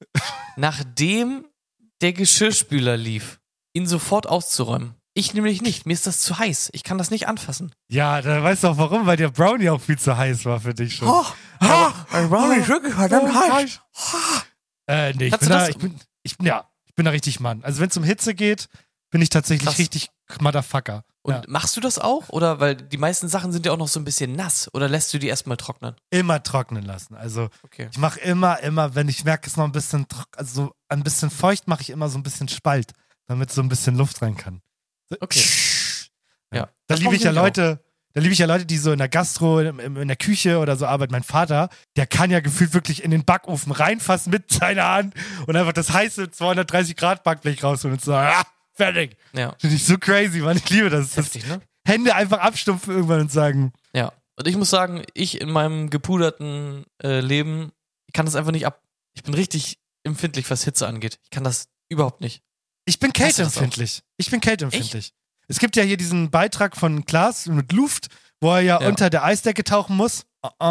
nachdem der Geschirrspüler lief, ihn sofort auszuräumen? Ich nämlich nicht. Mir ist das zu heiß. Ich kann das nicht anfassen. Ja, da weißt du auch warum, weil der Brownie auch viel zu heiß war für dich schon. Ein Brownie ist wirklich verdammt heiß. Nee, ich bin da richtig Mann. Also wenn es um Hitze geht, bin ich tatsächlich richtig Motherfucker. Und machst du das auch? Oder weil die meisten Sachen sind ja auch noch so ein bisschen nass. Oder lässt du die erstmal trocknen? Immer trocknen lassen. Also ich mache immer, wenn ich merke, es ist noch ein bisschen, also ein bisschen feucht, mache ich immer so ein bisschen Spalt, damit so ein bisschen Luft rein kann. Okay. Ja. Da liebe ich ja Leute, die so in der Gastro, in der Küche oder so arbeiten. Mein Vater, der kann ja gefühlt wirklich in den Backofen reinfassen mit seiner Hand und einfach das heiße 230 Grad Backblech rausholen und sagen, fertig. Ja. Finde ich so crazy, Mann. Ich liebe das. Heftig, ne? Hände einfach abstumpfen irgendwann und sagen. Ja. Und ich muss sagen, ich in meinem gepuderten Leben, ich kann das einfach nicht ab. Ich bin richtig empfindlich, was Hitze angeht. Ich kann das überhaupt nicht. Ich bin kälteempfindlich. Echt? Es gibt ja hier diesen Beitrag von Klaas mit Luft, wo er ja unter der Eisdecke tauchen muss.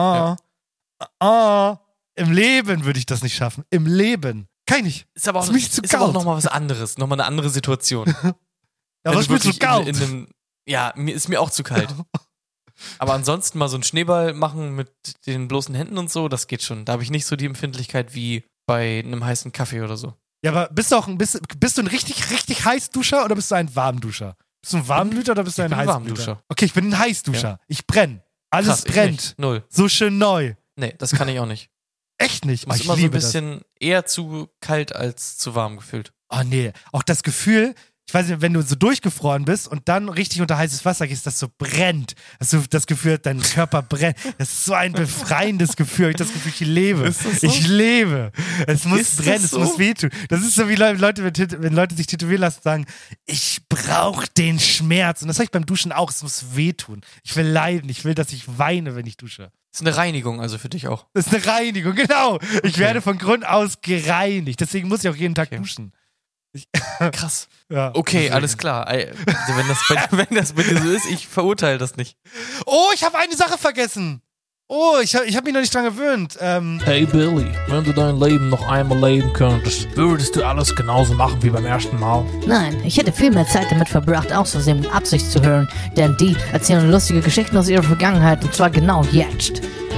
Im Leben würde ich das nicht schaffen. Im Leben. Kann ich nicht. Ist aber auch, ist aber auch nochmal was anderes. Nochmal eine andere Situation. Aber es ist mir zu kalt. Mir ist mir auch zu kalt. Aber ansonsten mal so einen Schneeball machen mit den bloßen Händen und so, das geht schon. Da habe ich nicht so die Empfindlichkeit wie bei einem heißen Kaffee oder so. Ja, aber bist du ein richtig, richtig Heißduscher oder bist du ein Warmduscher? Bist du ein Warmblüter oder bist du ein Heißduscher? Okay, ich bin ein Heißduscher. Ja. Ich brenne. Alles Krass, brennt. Null. So schön neu. Nee, das kann ich auch nicht. Echt nicht? Ich immer so ein bisschen eher zu kalt als zu warm gefühlt. Oh nee, auch das Gefühl, ich weiß nicht, wenn du so durchgefroren bist und dann richtig unter heißes Wasser gehst, das so brennt. Hast du das Gefühl, dein Körper brennt. Das ist so ein befreiendes Gefühl. Ich das Gefühl, ich lebe. Ist das so? Ich lebe. Es muss Ist brennen, das so? es muss wehtun. Das ist so wie Leute, wenn Leute sich tätowieren lassen, sagen, ich brauche den Schmerz. Und das sage ich beim Duschen auch, es muss wehtun. Ich will leiden, ich will, dass ich weine, wenn ich dusche. Das ist eine Reinigung also für dich auch. Das ist eine Reinigung, genau. Ich werde von Grund aus gereinigt. Deswegen muss ich auch jeden Tag duschen. Krass. Ja, okay, deswegen. alles klar. Also wenn das bei dir so ist, ich verurteile das nicht. Oh, ich habe eine Sache vergessen. Oh, ich hab mich noch nicht dran gewöhnt. Hey Billy, wenn du dein Leben noch einmal leben könntest, würdest du alles genauso machen wie beim ersten Mal? Nein, ich hätte viel mehr Zeit damit verbracht, Aus Versehen mit Absicht zu hören, denn die erzählen lustige Geschichten aus ihrer Vergangenheit und zwar genau jetzt.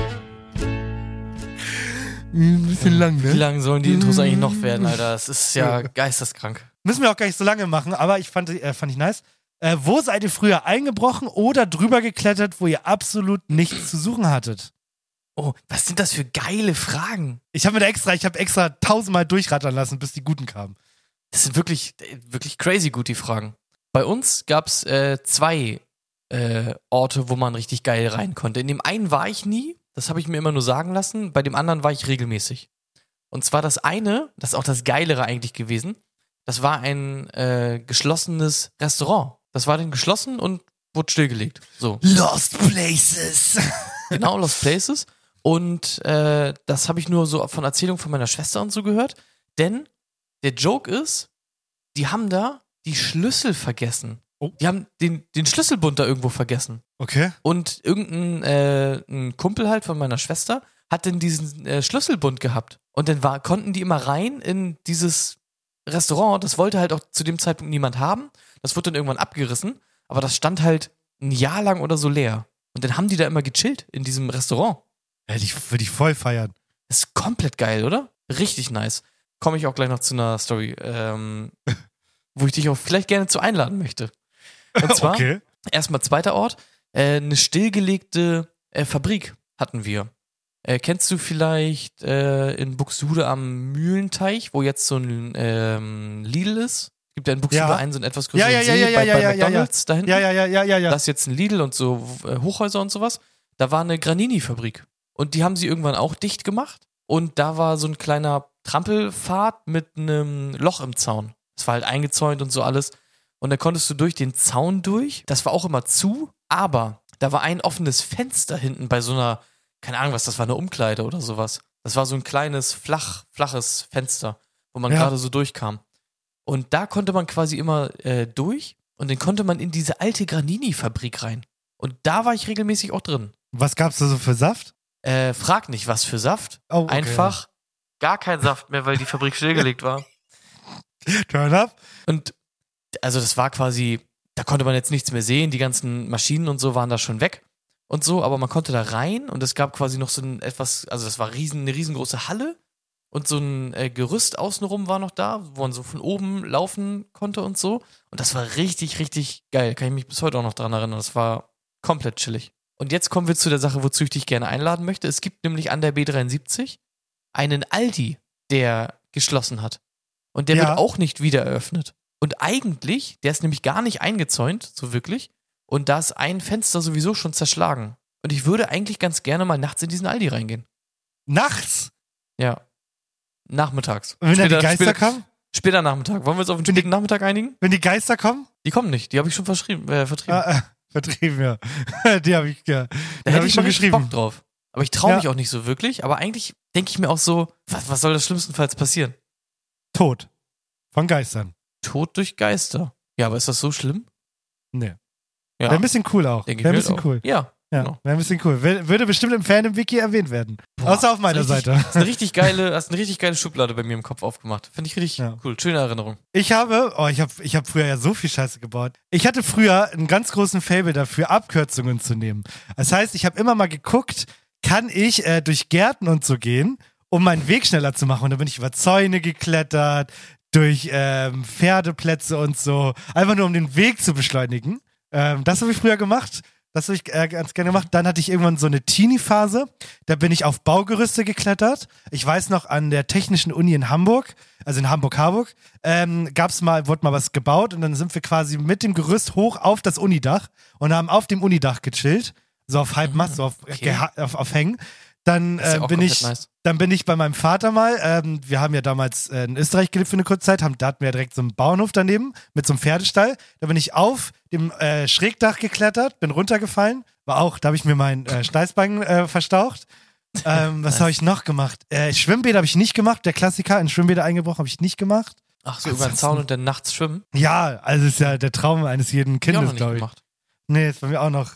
Ein bisschen lang, ne? Wie lang sollen die Intros eigentlich noch werden, Alter? Das ist ja geisteskrank. Müssen wir auch gar nicht so lange machen, aber fand ich nice. Wo seid ihr früher eingebrochen oder drüber geklettert, wo ihr absolut nichts zu suchen hattet? Oh, was sind das für geile Fragen? Ich habe extra 1000-mal durchrattern lassen, bis die guten kamen. Das sind wirklich crazy gut, die Fragen. Bei uns gab's 2 Orte, wo man richtig geil rein konnte. In dem einen war ich nie, das habe ich mir immer nur sagen lassen, bei dem anderen war ich regelmäßig. Und zwar das eine, das ist auch das Geilere eigentlich gewesen, das war ein geschlossenes Restaurant. Das war dann geschlossen und wurde stillgelegt. So. Lost Places. Genau, Lost Places. Und das habe ich nur so von Erzählungen von meiner Schwester und so gehört. Denn der Joke ist, die haben da die Schlüssel vergessen. Oh. Die haben den Schlüsselbund da irgendwo vergessen. Okay. Und ein Kumpel halt von meiner Schwester hat denn diesen Schlüsselbund gehabt. Und dann konnten die immer rein in dieses Restaurant. Das wollte halt auch zu dem Zeitpunkt niemand haben. Das wurde dann irgendwann abgerissen. Aber das stand halt ein Jahr lang oder so leer. Und dann haben die da immer gechillt in diesem Restaurant. Würde ich voll feiern. Das ist komplett geil, oder? Richtig nice. Komme ich auch gleich noch zu einer Story, wo ich dich auch vielleicht gerne zu einladen möchte. Und zwar, erstmal zweiter Ort, eine stillgelegte Fabrik hatten wir. Kennst du vielleicht in Buxtehude am Mühlenteich, wo jetzt so ein Lidl ist? Gibt ja in Buxtehude einen so einen etwas größeren See bei McDonald's da hinten. Ja. Da ist jetzt ein Lidl und so Hochhäuser und sowas. Da war eine Granini-Fabrik. Und die haben sie irgendwann auch dicht gemacht. Und da war so ein kleiner Trampelpfad mit einem Loch im Zaun. Das war halt eingezäunt und so alles. Und da konntest du durch den Zaun durch. Das war auch immer zu, aber da war ein offenes Fenster hinten bei so einer, keine Ahnung was, das war eine Umkleide oder sowas. Das war so ein kleines, flaches Fenster, wo man gerade so durchkam. Und da konnte man quasi immer durch und dann konnte man in diese alte Granini-Fabrik rein. Und da war ich regelmäßig auch drin. Was gab's da so für Saft? Frag nicht, was für Saft. Oh, okay. Einfach gar kein Saft mehr, weil die Fabrik stillgelegt war. Turn up. Und also das war quasi, da konnte man jetzt nichts mehr sehen, die ganzen Maschinen und so waren da schon weg und so, aber man konnte da rein und es gab quasi noch so ein etwas, also das war eine riesengroße Halle und so ein Gerüst außenrum war noch da, wo man so von oben laufen konnte und so. Und das war richtig, richtig geil. Kann ich mich bis heute auch noch dran erinnern. Das war komplett chillig. Und jetzt kommen wir zu der Sache, wozu ich dich gerne einladen möchte. Es gibt nämlich an der B73 einen Aldi, der geschlossen hat. Und der wird auch nicht wieder eröffnet. Und eigentlich, der ist nämlich gar nicht eingezäunt, so wirklich. Und da ist ein Fenster sowieso schon zerschlagen. Und ich würde eigentlich ganz gerne mal nachts in diesen Aldi reingehen. Nachts? Ja. Nachmittags. Und wenn da die Geister kommen? Später Nachmittag. Wollen wir uns auf den späten Nachmittag einigen? Wenn die Geister kommen? Die kommen nicht. Die habe ich schon vertrieben. Vertrieben, ja. Die habe ich, Da hätte ich schon geschrieben. Bock drauf. Aber ich traue mich Ja. auch nicht so wirklich. Aber eigentlich denke ich mir auch so, was soll das schlimmstenfalls passieren? Tod. Von Geistern. Tod durch Geister. Ja, aber ist das so schlimm? Nee. Ja. Wäre ein bisschen cool auch. Denke ich Wäre ein mir bisschen auch. cool. Ja. Ja, Genau. wäre ein bisschen cool. Würde bestimmt im Fan-Wiki erwähnt werden. Außer auf meiner Seite. Hast eine richtig geile Schublade bei mir im Kopf aufgemacht. Finde ich richtig cool. Schöne Erinnerung. Ich habe früher ja so viel Scheiße gebaut. Ich hatte früher einen ganz großen Faible dafür, Abkürzungen zu nehmen. Das heißt, ich habe immer mal geguckt, kann ich durch Gärten und so gehen, um meinen Weg schneller zu machen. Und da bin ich über Zäune geklettert, durch Pferdeplätze und so. Einfach nur, um den Weg zu beschleunigen. Das habe ich früher gemacht. Das habe ich ganz gerne gemacht. Dann hatte ich irgendwann so eine Teenie-Phase. Da bin ich auf Baugerüste geklettert. Ich weiß noch, an der Technischen Uni in Hamburg, also in Hamburg-Harburg, wurde mal was gebaut und dann sind wir quasi mit dem Gerüst hoch auf das Unidach und haben auf dem Unidach gechillt. So auf Halbmast, so auf Hängen. Dann bin ich bei meinem Vater mal, wir haben ja damals in Österreich gelebt für eine kurze Zeit, da hatten wir ja direkt so einen Bauernhof daneben mit so einem Pferdestall. Da bin ich auf dem Schrägdach geklettert, bin runtergefallen, da habe ich mir meinen Steißbein verstaucht. Was habe ich noch gemacht? Schwimmbäder habe ich nicht gemacht, der Klassiker, in Schwimmbäder eingebrochen habe ich nicht gemacht. Ach so, über den Zaun und dann nachts schwimmen? Ja, also ist ja der Traum eines jeden Kindes, glaube ich. Gemacht. Nee, ist bei mir auch noch...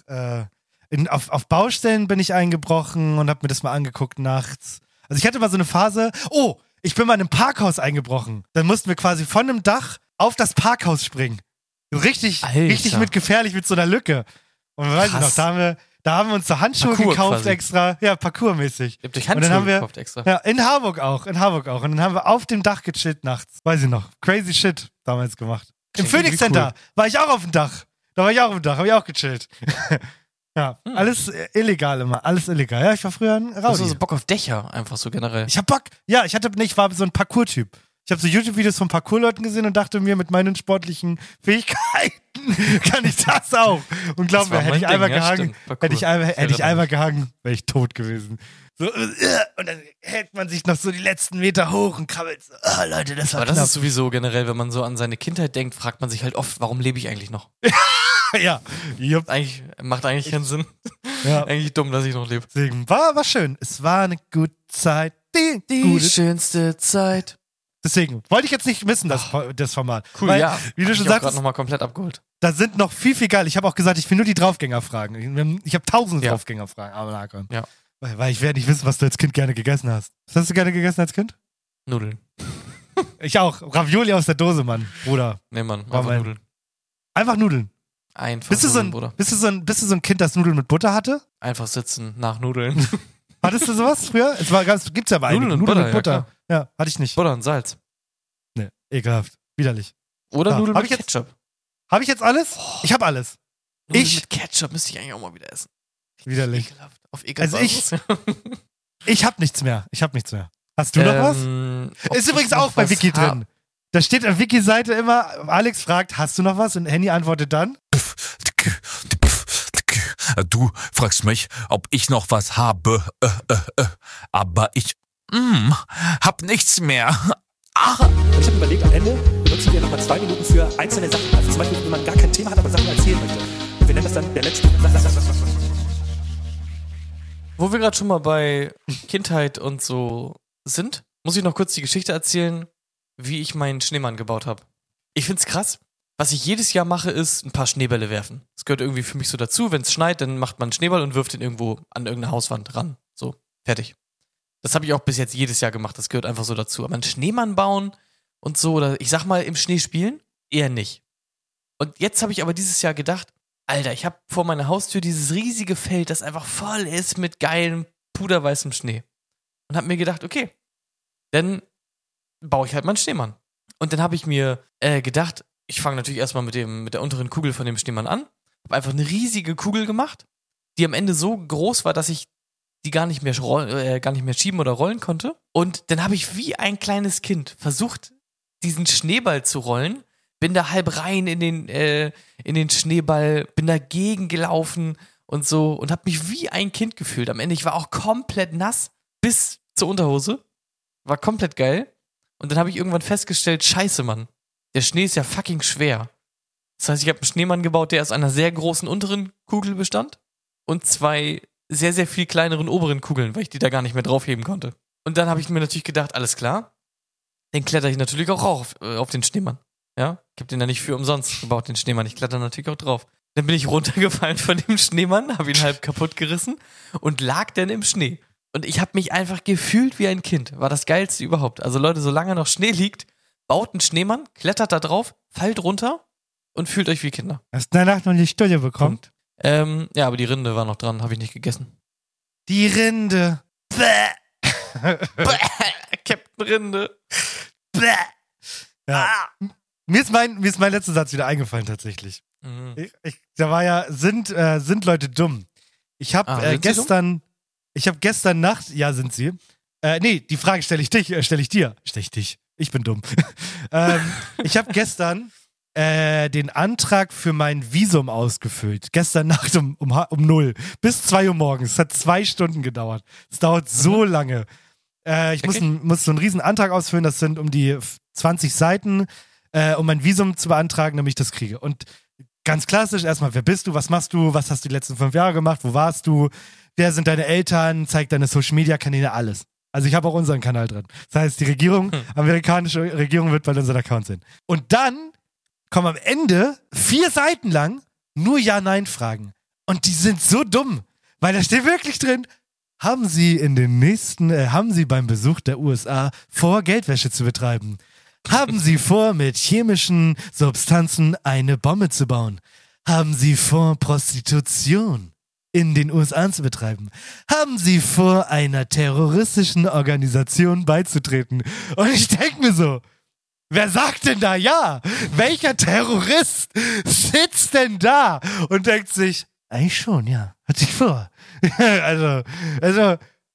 Auf Baustellen bin ich eingebrochen und habe mir das mal angeguckt nachts. Also ich hatte mal so eine Phase, ich bin mal in einem Parkhaus eingebrochen. Dann mussten wir quasi von einem Dach auf das Parkhaus springen. Richtig mit gefährlich, mit so einer Lücke. Und weiß ich noch, da haben wir uns so Handschuhe gekauft quasi. Extra. Ja, parkourmäßig. Ihr habt euch Handschuhe gekauft extra? Ja, in Harburg auch. Und dann haben wir auf dem Dach gechillt nachts. Weiß ich noch. Crazy Shit damals gemacht. Im Phoenix Center war ich auch auf dem Dach. Habe ich auch gechillt. Ja, alles illegal immer, alles illegal. Ja, ich war früher ein Rowdy. Hast du so Bock auf Dächer, einfach so generell? Ich hab Bock. Ja, ich war so ein Parkour-Typ. Ich habe so YouTube-Videos von Parkour-Leuten gesehen und dachte mir, mit meinen sportlichen Fähigkeiten kann ich das auch. Und glaub mir, hätte ich einmal gehangen, wäre ich tot gewesen. So, und dann hält man sich noch so die letzten Meter hoch und krabbelt so. Leute, das war Aber das ist sowieso generell, wenn man so an seine Kindheit denkt, fragt man sich halt oft, warum lebe ich eigentlich noch? Ja. Macht eigentlich keinen Sinn. Ja. Eigentlich dumm, dass ich noch lebe. Deswegen war schön. Es war eine gute Zeit. Die schönste Zeit. Deswegen wollte ich jetzt nicht missen, das Format. Cool, weil, ja. Wie du schon sagst, sagst, nochmal komplett abgeholt. Da sind noch viel, viel geil. Ich habe auch gesagt, ich will nur die Draufgängerfragen. Ich habe 1000 Draufgängerfragen. Aber ja. Weil ich werde nicht wissen, was du als Kind gerne gegessen hast. Was hast du gerne gegessen als Kind? Nudeln. Ich auch. Ravioli aus der Dose, Mann, Bruder. Nee, Mann, einfach Nudeln. Einfach Nudeln? Einfach bist du Nudeln, Bruder. Bist du so ein Kind, das Nudeln mit Butter hatte? Einfach sitzen, nach Nudeln. Hattest du sowas früher? Gibt's ja aber einige. Nudeln mit Butter. Ja, hatte ich nicht. Butter und Salz. Nee, ekelhaft. Widerlich. Oder Nudeln mit Ketchup. Habe ich jetzt alles? Ich habe alles. Nudeln mit Ketchup müsste ich eigentlich auch mal wieder essen. Widerlich. Ekelhaft. Auf Ekelbasis. Ich habe nichts mehr. Hast du noch was? Ist übrigens auch bei Wiki drin. Da steht auf Wiki-Seite immer, Alex fragt, hast du noch was? Und Henny antwortet dann. Du fragst mich, ob ich noch was habe. Aber ich hab nichts mehr. Ich habe überlegt, am Ende benutzen wir nochmal 2 Minuten für einzelne Sachen. Also zum Beispiel, wenn man gar kein Thema hat, aber Sachen erzählen möchte. Und wir nennen das dann der letzte. Wo wir gerade schon mal bei Kindheit und so sind, muss ich noch kurz die Geschichte erzählen, wie ich meinen Schneemann gebaut habe. Ich find's krass. Was ich jedes Jahr mache, ist ein paar Schneebälle werfen. Das gehört irgendwie für mich so dazu. Wenn es schneit, dann macht man einen Schneeball und wirft ihn irgendwo an irgendeine Hauswand ran. So, fertig. Das habe ich auch bis jetzt jedes Jahr gemacht. Das gehört einfach so dazu. Aber einen Schneemann bauen und so, oder ich sag mal, im Schnee spielen, eher nicht. Und jetzt habe ich aber dieses Jahr gedacht, Alter, ich habe vor meiner Haustür dieses riesige Feld, das einfach voll ist mit geilem, puderweißem Schnee. Und habe mir gedacht, okay, dann baue ich halt mal einen Schneemann. Und dann habe ich mir gedacht, ich fange natürlich erstmal mit der unteren Kugel von dem Schneemann an. Habe einfach eine riesige Kugel gemacht, die am Ende so groß war, dass ich die gar nicht mehr schieben oder rollen konnte. Und dann habe ich wie ein kleines Kind versucht, diesen Schneeball zu rollen. Bin da halb rein in den Schneeball, bin dagegen gelaufen und so und habe mich wie ein Kind gefühlt. Am Ende, ich war auch komplett nass bis zur Unterhose. War komplett geil. Und dann habe ich irgendwann festgestellt, scheiße, Mann, der Schnee ist ja fucking schwer. Das heißt, ich habe einen Schneemann gebaut, der aus einer sehr großen unteren Kugel bestand und 2 sehr, sehr viel kleineren oberen Kugeln, weil ich die da gar nicht mehr draufheben konnte. Und dann habe ich mir natürlich gedacht, alles klar, den kletter ich natürlich auch auf den Schneemann. Ja, ich habe den ja nicht für umsonst gebaut, den Schneemann. Ich kletter natürlich auch drauf. Dann bin ich runtergefallen von dem Schneemann, habe ihn halb kaputt gerissen und lag dann im Schnee. Und ich habe mich einfach gefühlt wie ein Kind. War das Geilste überhaupt. Also Leute, solange noch Schnee liegt, baut einen Schneemann, klettert da drauf, fallt runter und fühlt euch wie Kinder. Hast du danach noch die Stulle bekommen? Ja, aber die Rinde war noch dran, habe ich nicht gegessen. Die Rinde. Bäh. Bäh. Captain Rinde. Bäh. Ja. Mir ist mein letzter Satz wieder eingefallen tatsächlich. Mhm. Sind Leute dumm? Ich habe gestern Nacht, ja, sind sie. Nee, die Frage stelle ich dir. Ich bin dumm. Ich habe gestern den Antrag für mein Visum ausgefüllt. Gestern Nacht um 0 bis 2 Uhr morgens. Es hat 2 Stunden gedauert. Es dauert so lange. Ich muss so einen riesen Antrag ausfüllen. Das sind um die 20 Seiten, um mein Visum zu beantragen, damit ich das kriege. Und ganz klassisch erstmal, wer bist du, was machst du, was hast du die letzten 5 Jahre gemacht, wo warst du, wer sind deine Eltern, zeig deine Social-Media-Kanäle, alles. Also ich habe auch unseren Kanal drin. Das heißt, die amerikanische Regierung wird bei unseren Account sein. Und dann kommen am Ende 4 Seiten lang nur Ja-Nein-Fragen. Und die sind so dumm, weil da steht wirklich drin, haben Sie beim Besuch der USA vor, Geldwäsche zu betreiben? Haben Sie vor, mit chemischen Substanzen eine Bombe zu bauen? Haben Sie vor, Prostitution in den USA zu betreiben? Haben Sie vor, einer terroristischen Organisation beizutreten? Und ich denke mir so, wer sagt denn da ja? Welcher Terrorist sitzt denn da und denkt sich, eigentlich schon, ja, hatte ich vor. also,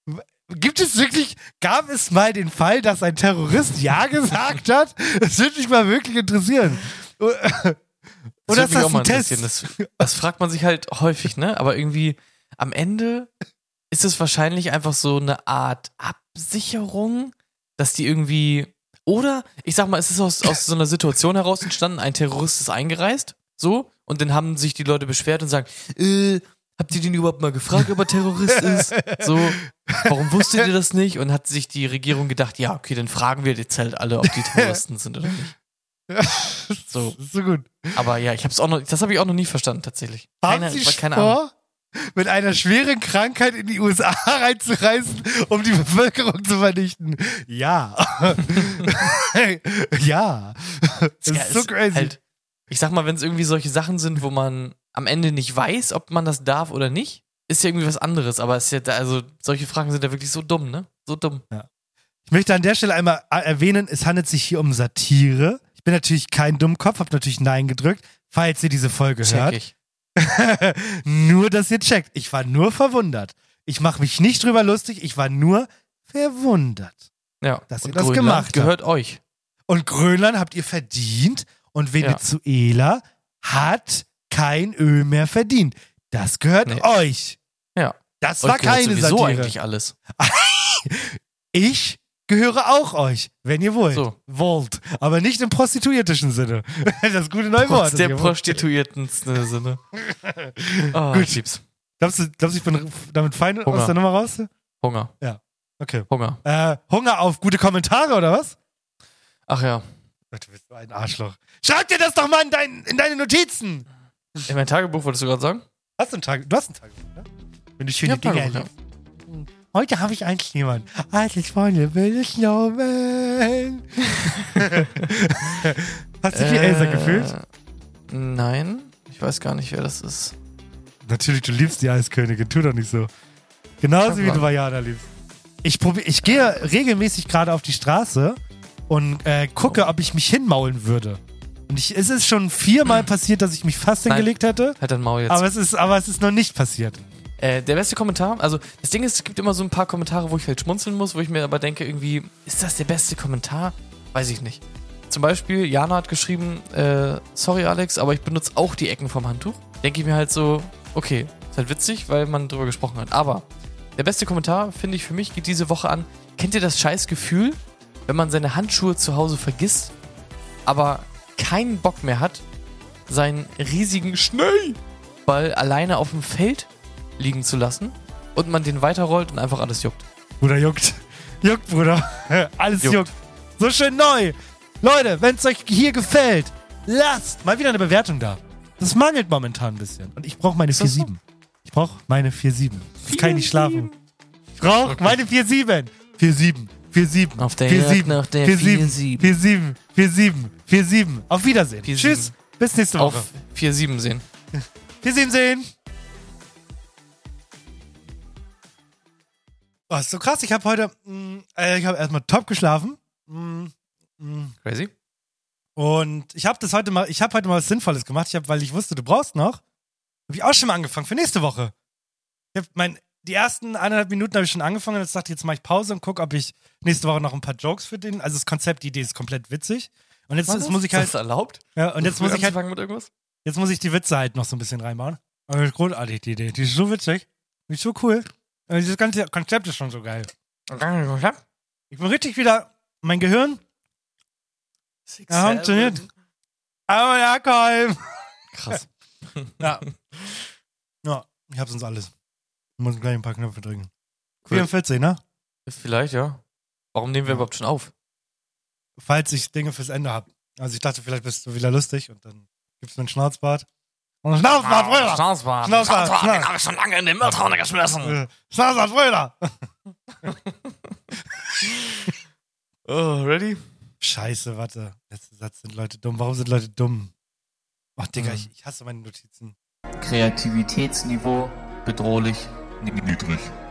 gab es mal den Fall, dass ein Terrorist Ja gesagt hat? Das würde mich mal wirklich interessieren. Oder ist das ein Test? Das fragt man sich halt häufig, ne? Aber irgendwie am Ende ist es wahrscheinlich einfach so eine Art Absicherung, dass die irgendwie, oder ich sag mal, es ist aus so einer Situation heraus entstanden, ein Terrorist ist eingereist, so, und dann haben sich die Leute beschwert und sagen, habt ihr den überhaupt mal gefragt, ob er Terrorist ist? So, warum wusstet ihr das nicht? Und hat sich die Regierung gedacht, ja, okay, dann fragen wir jetzt halt alle, ob die Terroristen sind oder nicht. So. Das ist so gut. Aber ja, das habe ich auch noch nie verstanden, tatsächlich. Haben Sie vor, mit einer schweren Krankheit in die USA reinzureisen, um die Bevölkerung zu vernichten. Ja. Ja. Das ist so crazy. Halt, ich sag mal, wenn es irgendwie solche Sachen sind, wo man am Ende nicht weiß, ob man das darf oder nicht, ist ja irgendwie was anderes. Aber es ist ja, also solche Fragen sind ja wirklich so dumm, ne? So dumm. Ja. Ich möchte an der Stelle einmal erwähnen, es handelt sich hier um Satire. Ich bin natürlich kein Dummkopf, habe natürlich Nein gedrückt, falls ihr diese Folge hört. Ich. Nur, dass ihr checkt. Ich war nur verwundert. Ich mache mich nicht drüber lustig, ich war nur verwundert. Ja. Dass ihr Und das Grönland gemacht habt. gehört euch. Und Grönland habt ihr verdient und Venezuela hat kein Öl mehr verdient. Das gehört euch. Ja. Das Euch war gehört keine sowieso Satire. eigentlich alles. Ich gehöre auch euch, wenn ihr wollt. So. Wollt. Aber nicht im prostituiertischen Sinne. Das gute neue Wort. Trotz der prostituierten Sinne. Oh, Gut. ich lieb's. Glaubst du, ich bin damit fein Hunger. aus der Nummer raus? Hunger. Ja. Okay. Hunger. Hunger auf gute Kommentare, oder was? Ach ja. Du bist so ein Arschloch. Schreib dir das doch mal in deine Notizen. In mein Tagebuch wolltest du gerade sagen? Du hast ein Tagebuch, ne? Wenn du schöne Ich hab Dinge Tagebuch, erlebst. Heute habe ich eigentlich niemanden. Alles vorne will ich Snowman. Hast du dich wie Elsa gefühlt? Nein. Ich weiß gar nicht, wer das ist. Natürlich, du liebst die Eiskönigin. Tu doch nicht so. Genauso wie du Vajana liebst. Ich gehe regelmäßig gerade auf die Straße und gucke, ob ich mich hinmaulen würde. Und es ist schon 4-mal passiert, dass ich mich fast hingelegt hätte. Halt dein Maul jetzt. Aber es ist noch nicht passiert. Der beste Kommentar, also das Ding ist, es gibt immer so ein paar Kommentare, wo ich halt schmunzeln muss, wo ich mir aber denke, irgendwie, ist das der beste Kommentar? Weiß ich nicht. Zum Beispiel, Jana hat geschrieben, sorry Alex, aber ich benutze auch die Ecken vom Handtuch. Denke ich mir halt so, okay, ist halt witzig, weil man drüber gesprochen hat. Aber der beste Kommentar, finde ich für mich, geht diese Woche an. Kennt ihr das scheiß Gefühl, wenn man seine Handschuhe zu Hause vergisst, aber keinen Bock mehr hat, seinen riesigen Schneeball alleine auf dem Feld liegen zu lassen und man den weiterrollt und einfach alles juckt. Bruder, juckt. Juckt, Bruder. Alles juckt. So schön neu. Leute, wenn es euch hier gefällt, lasst mal wieder eine Bewertung da. Das mangelt momentan ein bisschen. Und ich brauche meine 4-7. Ich brauche meine 4-7. Ich kann nicht schlafen. Ich brauche meine 4-7. 4-7. 4-7. Auf der 4-7. nach der 4-7. 4-7. 4-7. 4-7. Auf Wiedersehen. 4-7. Tschüss. Bis nächste Woche. Auf 4-7 sehen. 4-7 sehen. Oh, ist so krass. Ich habe heute, ich habe erstmal top geschlafen. Crazy. Und ich habe heute mal was Sinnvolles gemacht. Weil ich wusste, du brauchst noch. Habe ich auch schon mal angefangen für nächste Woche. Die ersten 1,5 Minuten habe ich schon angefangen und jetzt dachte ich, jetzt mache ich Pause und gucke, ob ich nächste Woche noch ein paar Jokes für den. Also das Konzept, die Idee ist komplett witzig. Und jetzt muss ich halt. Ist das erlaubt? Ja, und jetzt muss ich halt. Mit irgendwas? Jetzt muss ich die Witze halt noch so ein bisschen reinbauen. Aber das ist großartig, die Idee. Die ist so witzig. Die ist so cool. Und dieses ganze Konzept ist schon so geil. Ich bin richtig wieder. Mein Gehirn. Ja, funktioniert. Aber ja, Kolm. Krass. Ja. Ja, ich hab's uns alles. Ich muss gleich ein paar Knöpfe drücken. Cool. 44, ne? Vielleicht, ja. Warum nehmen wir überhaupt schon auf? Falls ich Dinge fürs Ende hab. Also ich dachte, vielleicht bist du wieder lustig und dann gibt's mir einen Schnauzbart. Und ein Schnauzbart, Brüder! Schnauzbart. Den habe ich schon lange in den Mülltonne geschmissen. Schnauzbart, Brüder! Oh, ready? Scheiße, warte. Letzter Satz, sind Leute dumm. Warum sind Leute dumm? Ach, Digga, ich hasse meine Notizen. Kreativitätsniveau bedrohlich niedrig.